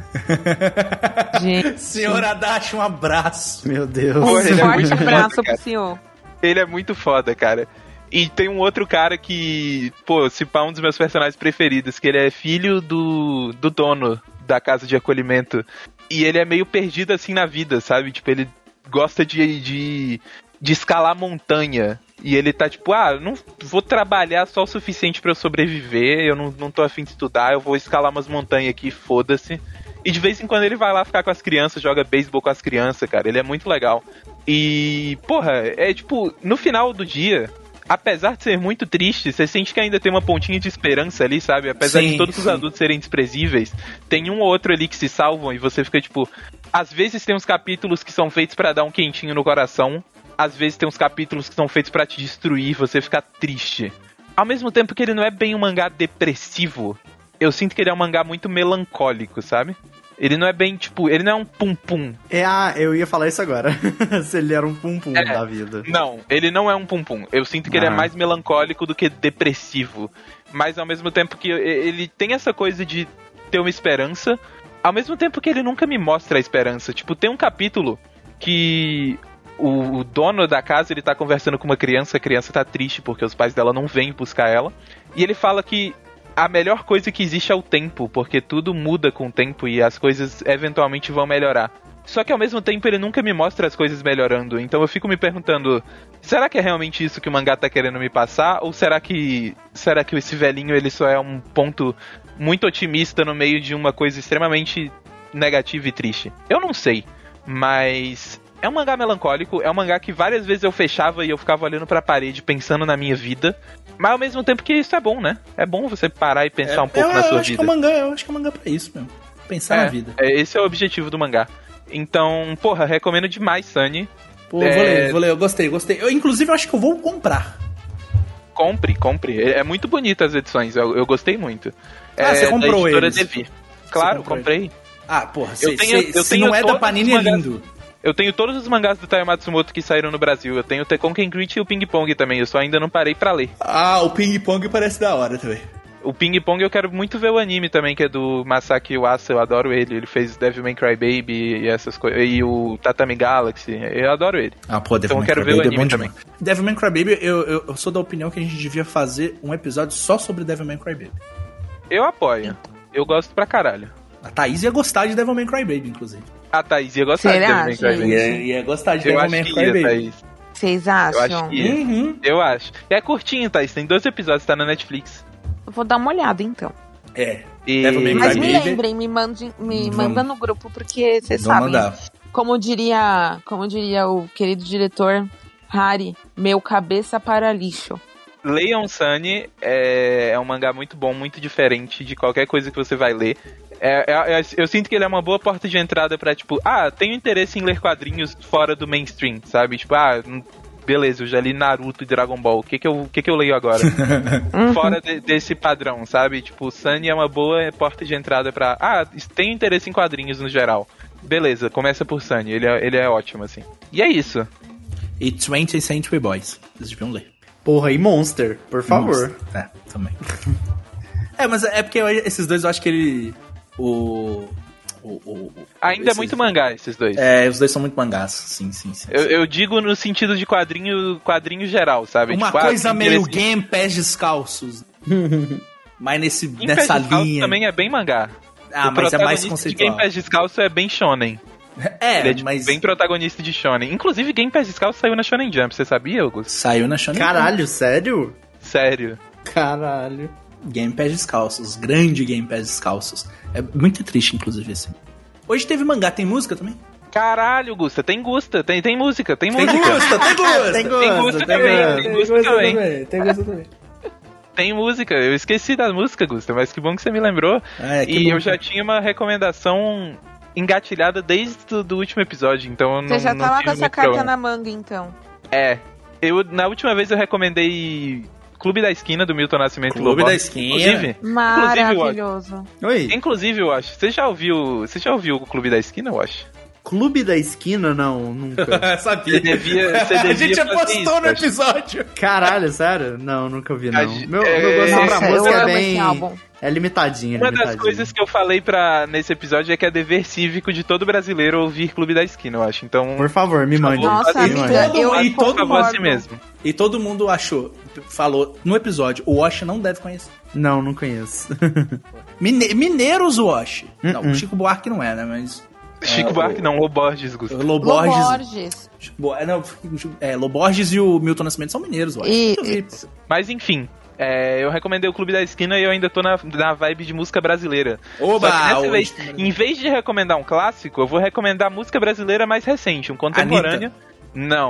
Gente. Senhor Adachi, um abraço. Meu Deus. Pô, ele é muito Forte abraço foda, pro senhor. Ele é muito foda, cara. E tem um outro cara que, se pá, um dos meus personagens preferidos, que ele é filho do dono da casa de acolhimento. E ele é meio perdido assim na vida, sabe? Tipo, ele gosta de escalar montanha. E ele tá tipo, não vou trabalhar só o suficiente pra eu sobreviver, eu não tô afim de estudar, eu vou escalar umas montanhas aqui, foda-se. E de vez em quando ele vai lá ficar com as crianças, joga beisebol com as crianças, cara. Ele é muito legal. E, porra, tipo, no final do dia, apesar de ser muito triste, você sente que ainda tem uma pontinha de esperança ali, sabe? Apesar de todos os adultos serem desprezíveis, tem um ou outro ali que se salvam e você fica tipo... Às vezes tem uns capítulos que são feitos pra dar um quentinho no coração, às vezes tem uns capítulos que são feitos pra te destruir, você fica triste. Ao mesmo tempo que ele não é bem um mangá depressivo, eu sinto que ele é um mangá muito melancólico, sabe? Ele não é bem, tipo, ele não é um pum-pum. Eu ia falar isso agora. Se ele era um pum-pum da vida. Não, ele não é um pum-pum. Eu sinto que ele é mais melancólico do que depressivo. Mas ao mesmo tempo que ele tem essa coisa de ter uma esperança, ao mesmo tempo que ele nunca me mostra a esperança. Tipo, tem um capítulo que o dono da casa, ele tá conversando com uma criança, a criança tá triste porque os pais dela não vêm buscar ela. E ele fala que a melhor coisa que existe é o tempo, porque tudo muda com o tempo e as coisas eventualmente vão melhorar. Só que ao mesmo tempo ele nunca me mostra as coisas melhorando, então eu fico me perguntando, será que é realmente isso que o mangá tá querendo me passar? Ou será que esse velhinho ele só é um ponto muito otimista no meio de uma coisa extremamente negativa e triste? Eu não sei, mas é um mangá melancólico, é um mangá que várias vezes eu fechava e eu ficava olhando pra parede pensando na minha vida. Mas ao mesmo tempo que isso é bom, né? É bom você parar e pensar um pouco na sua vida. Eu acho que é um mangá pra isso mesmo. Pensar na vida. Esse é o objetivo do mangá. Então, porra, recomendo demais, Sunny. Pô, vou ler, eu gostei. Inclusive, eu acho que eu vou comprar. Compre. É muito bonita as edições, eu gostei muito. Você comprou eles? Devi. Claro, comprei. Porra, se não é da Panini, é lindo. Eu tenho todos os mangás do Taiyo Matsumoto que saíram no Brasil. Eu tenho o Tekken Grit e o Ping Pong também. Eu só ainda não parei pra ler. O Ping Pong parece da hora também. O Ping Pong eu quero muito ver o anime também, que é do Masaki Uasa. Eu adoro ele. Ele fez Devilman Crybaby e essas coisas. E o Tatami Galaxy. Eu adoro ele. Então eu quero ver o anime também. Devilman Crybaby, eu sou da opinião que a gente devia fazer um episódio só sobre Devilman Crybaby. Eu apoio. Eu gosto pra caralho. A Thaís ia gostar de Devilman Crybaby, inclusive. A Thaís ia gostar de Devilman Crybaby. Ia gostar de Devilman Crybaby. Vocês acham? Eu acho. É curtinho, Thaís. Tem 12 episódios, tá na Netflix. Eu vou dar uma olhada, então. Mas me lembrem, me manda no grupo, porque vocês sabem. Mandar. Como diria o querido diretor Hari, meu cabeça para lixo. Leiam Sunny, é um mangá muito bom, muito diferente de qualquer coisa que você vai ler. Eu sinto que ele é uma boa porta de entrada pra, tipo, tenho interesse em ler quadrinhos fora do mainstream, sabe? Tipo, beleza, eu já li Naruto e Dragon Ball, o que eu leio agora? Fora desse padrão, sabe? Tipo, o Sunny é uma boa porta de entrada pra, tenho interesse em quadrinhos no geral. Beleza, começa por Sunny, ele é ótimo, assim. E é isso. E 20th Century Boys, vocês deviam ler. Porra, e Monster, por favor. Monster. Também. Mas é porque esses dois eu acho que ele... Ainda é muito mangá, esses dois. Os dois são muito mangás, sim. Eu digo no sentido de quadrinho geral, sabe? Uma coisa meio Game Pés Descalços. Mas nessa linha... também é bem mangá. Mas é mais conceitual. Game Pés Descalços é bem shonen. Ele é bem protagonista de shonen. Inclusive, Game Pés Descalços saiu na Shonen Jump, você sabia, Augusto? Saiu na Shonen Jump. Caralho, sério? Sério. Caralho. Game Pés Descalços, grande Game Pés Descalços. É muito triste, inclusive, assim. Hoje teve mangá, tem música também? Caralho, Gusta, tem música. Tem música também. Tem música, eu esqueci da música, Gusta, mas que bom que você me lembrou. Eu já tinha uma recomendação engatilhada desde o último episódio, então eu não... Você já tava com essa carta na manga, então. Na última vez eu recomendei Clube da Esquina, do Milton Nascimento. Clube da Esquina. Maravilhoso. Inclusive, eu acho. Você já ouviu o Clube da Esquina, eu acho? Clube da Esquina, não, nunca. Sabia. Você devia a gente apostou no episódio. Caralho, sério? Não, nunca vi, não. Meu gosto pra música é bem... É limitadinho. Uma das coisas que eu falei nesse episódio é que é dever cívico de todo brasileiro ouvir Clube da Esquina, eu acho. Então, por favor, me mande. Nossa, E todo mundo falou no episódio, o Wash não deve conhecer. Não conheço. Mineiros Wash. Não, o Chico Buarque não é, né, mas... Chico Buarque não, Loborges, Gustavo. Loborges. Loborges e o Milton Nascimento são mineiros, eu acho. Mas enfim, eu recomendei o Clube da Esquina e eu ainda tô na vibe de música brasileira. Oba! Só que dessa vez, em vez de recomendar um clássico, eu vou recomendar música brasileira mais recente, um contemporâneo. Anitta. Não.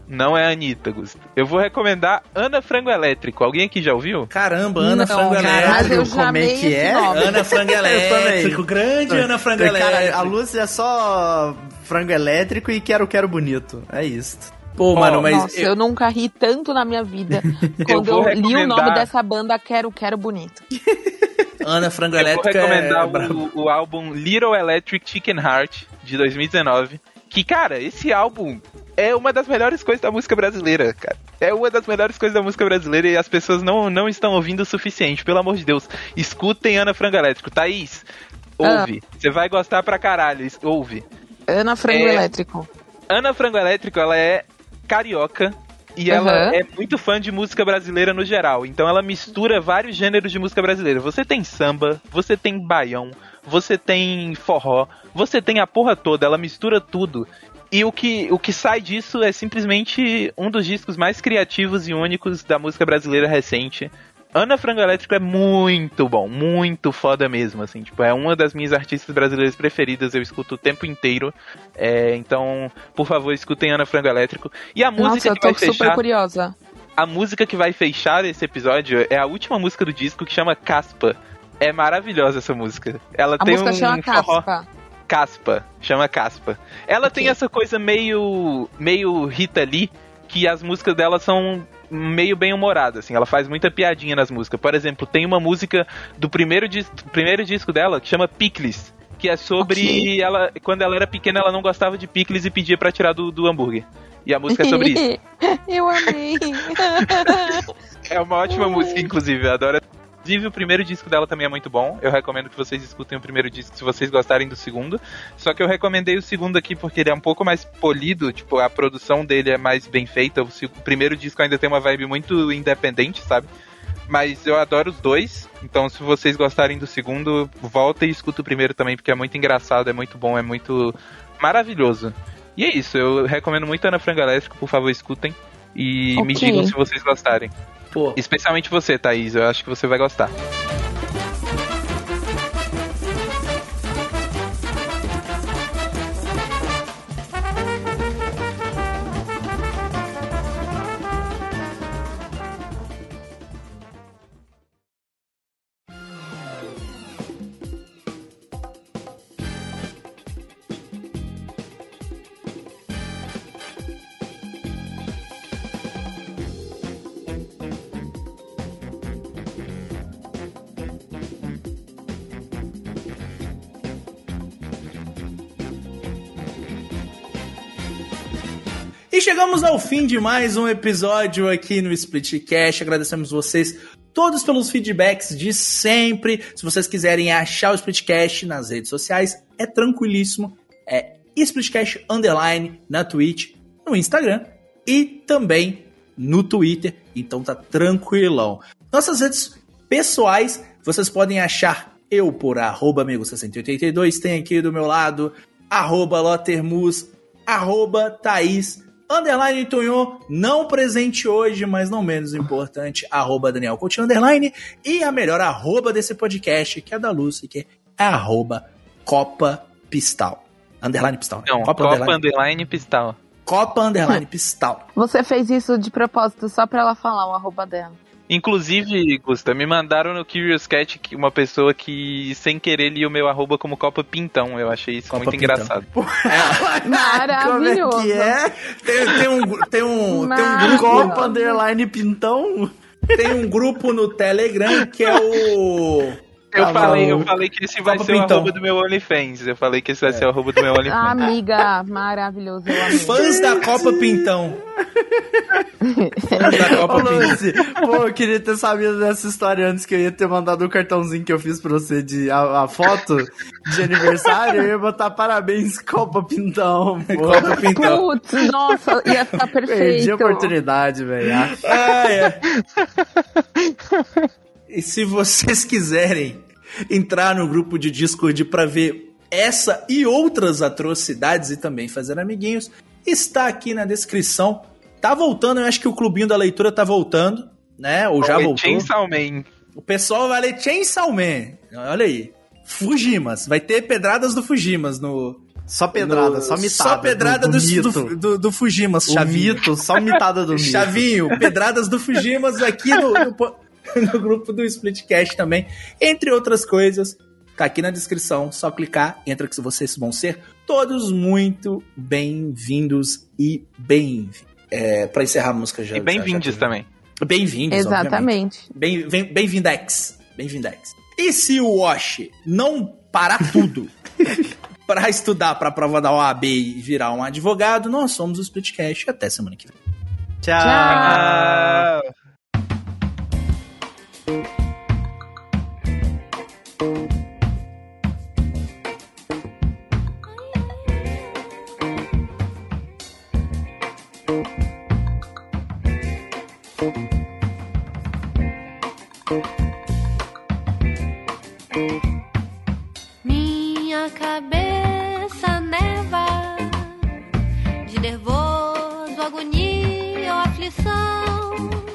Não é a Anitta, Gusto. Eu vou recomendar Ana Frango Elétrico. Alguém aqui já ouviu? Caramba, Ana Frango mas eu Elétrico. já Como é amei que esse é? nome. Ana Frango Elétrico, grande Ana Frango Cara, Elétrico. a Lúcia é só frango elétrico e quero bonito. É isso. Pô, mano, mas Nossa, eu nunca ri tanto na minha vida quando vou eu li o nome recomendar- dessa banda Quero Bonito. Ana Frango Eu vou Elétrico recomendar é brabo. o álbum Little Electric Chicken Heart, de 2019. Que, cara, esse álbum é uma das melhores coisas da música brasileira, cara. É uma das melhores coisas da música brasileira e as pessoas não estão ouvindo o suficiente. Pelo amor de Deus, escutem Ana Frango Elétrico. Thaís, ouve. Você vai gostar pra caralho, ouve. Ana Frango Elétrico. Ana Frango Elétrico, ela é carioca e ela é muito fã de música brasileira no geral. Então ela mistura vários gêneros de música brasileira. Você tem samba, você tem baião, você tem forró, você tem a porra toda, ela mistura tudo. E o que sai disso é simplesmente um dos discos mais criativos e únicos da música brasileira recente. Ana Frango Elétrico é muito bom, muito foda mesmo, assim, tipo, é uma das minhas artistas brasileiras preferidas, eu escuto o tempo inteiro, então, por favor, escutem Ana Frango Elétrico. E a música Nossa, eu que vai tô super fechar, curiosa. a música que vai fechar esse episódio é a última música do disco, que chama Caspa. É maravilhosa essa música. Ela A tem música chama forró. Caspa. Caspa, chama Caspa. Ela tem essa coisa meio Rita Lee, que as músicas dela são meio bem-humoradas, assim, ela faz muita piadinha nas músicas. Por exemplo, tem uma música do primeiro disco dela que chama Picles, que é sobre ela, quando ela era pequena, ela não gostava de picles e pedia pra tirar do hambúrguer. E a música é sobre isso. Eu amei. É uma ótima música, inclusive, eu adoro. Inclusive, o primeiro disco dela também é muito bom. Eu recomendo que vocês escutem o primeiro disco se vocês gostarem do segundo. Só que eu recomendei o segundo aqui porque ele é um pouco mais polido, tipo, a produção dele é mais bem feita. O primeiro disco ainda tem uma vibe muito independente, sabe? Mas eu adoro os dois. Então, se vocês gostarem do segundo, volta e escuta o primeiro também, porque é muito engraçado, é muito bom, é muito maravilhoso. E é isso, eu recomendo muito Ana Frango Elétrico, por favor, escutem. E me digam se vocês gostarem. Pô. Especialmente você, Thaís, eu acho que você vai gostar. E chegamos ao fim de mais um episódio aqui no Splitcast. Agradecemos vocês todos pelos feedbacks de sempre. Se vocês quiserem achar o Splitcast nas redes sociais, é tranquilíssimo. É Splitcast _ na Twitch, no Instagram e também no Twitter. Então tá tranquilão. Nossas redes pessoais, vocês podem achar eu por @amigo6082. Tem aqui do meu lado @Lotermus, @Thaís _ Tonhon, não presente hoje, mas não menos importante, @Daniel Coutinho _ e a melhor @ desse podcast, que é da Lúcia, que é @Copa Pistal. _ Pistal. Não, Copa _ Pistal. Copa _ Pistal. Você fez isso de propósito só pra ela falar o @ dela. Inclusive, Gusta, me mandaram no Curious Cat uma pessoa que, sem querer, lia o meu @ como Copa Pintão. Eu achei isso Copa muito Pintão. engraçado. Maravilhoso. Como é que é? Tem um Maravilhoso. grupo, Copa _ Pintão? tem um grupo no Telegram que é o... Eu falei que esse vai Copa ser o Pintão. @ do meu OnlyFans. Eu falei que esse vai ser o @ do meu OnlyFans. Amiga, maravilhoso. Eu amei. Fãs da Copa Pintão. Fãs da Copa Ô, Pintão. Lucy, pô, eu queria ter sabido dessa história antes, que eu ia ter mandado o cartãozinho que eu fiz pra você de a foto de aniversário. Eu ia botar parabéns, Copa Pintão. Pô. Copa Pintão. Putz, nossa, ia ficar perfeito. Perdi a oportunidade, velho. Ah, é. E se vocês quiserem entrar no grupo de Discord pra ver essa e outras atrocidades e também fazer amiguinhos, está aqui na descrição. Tá voltando, eu acho que o Clubinho da Leitura tá voltando, né? Ou já voltou. Chainsaw Man. O pessoal vai ler Chainsaw Man. Olha aí. Fujimas. Vai ter pedradas do Fujimas no Só pedrada, só mitada. Só pedrada do Fujimas, Chavinho. Mito, só mitada do mito. Chavinho, pedradas do Fujimas aqui no grupo do Splitcast também. Entre outras coisas, tá aqui na descrição, só clicar, entra que vocês vão ser todos muito bem-vindos e pra encerrar a música já. E bem-vindos também. Bem-vindos, exatamente. Bem-vindex. Bem-vindex. E se o Wash não parar tudo pra estudar pra prova da OAB e virar um advogado, nós somos o Splitcast. Até semana que vem. Tchau. Minha cabeça neva de nervoso, agonia ou aflição.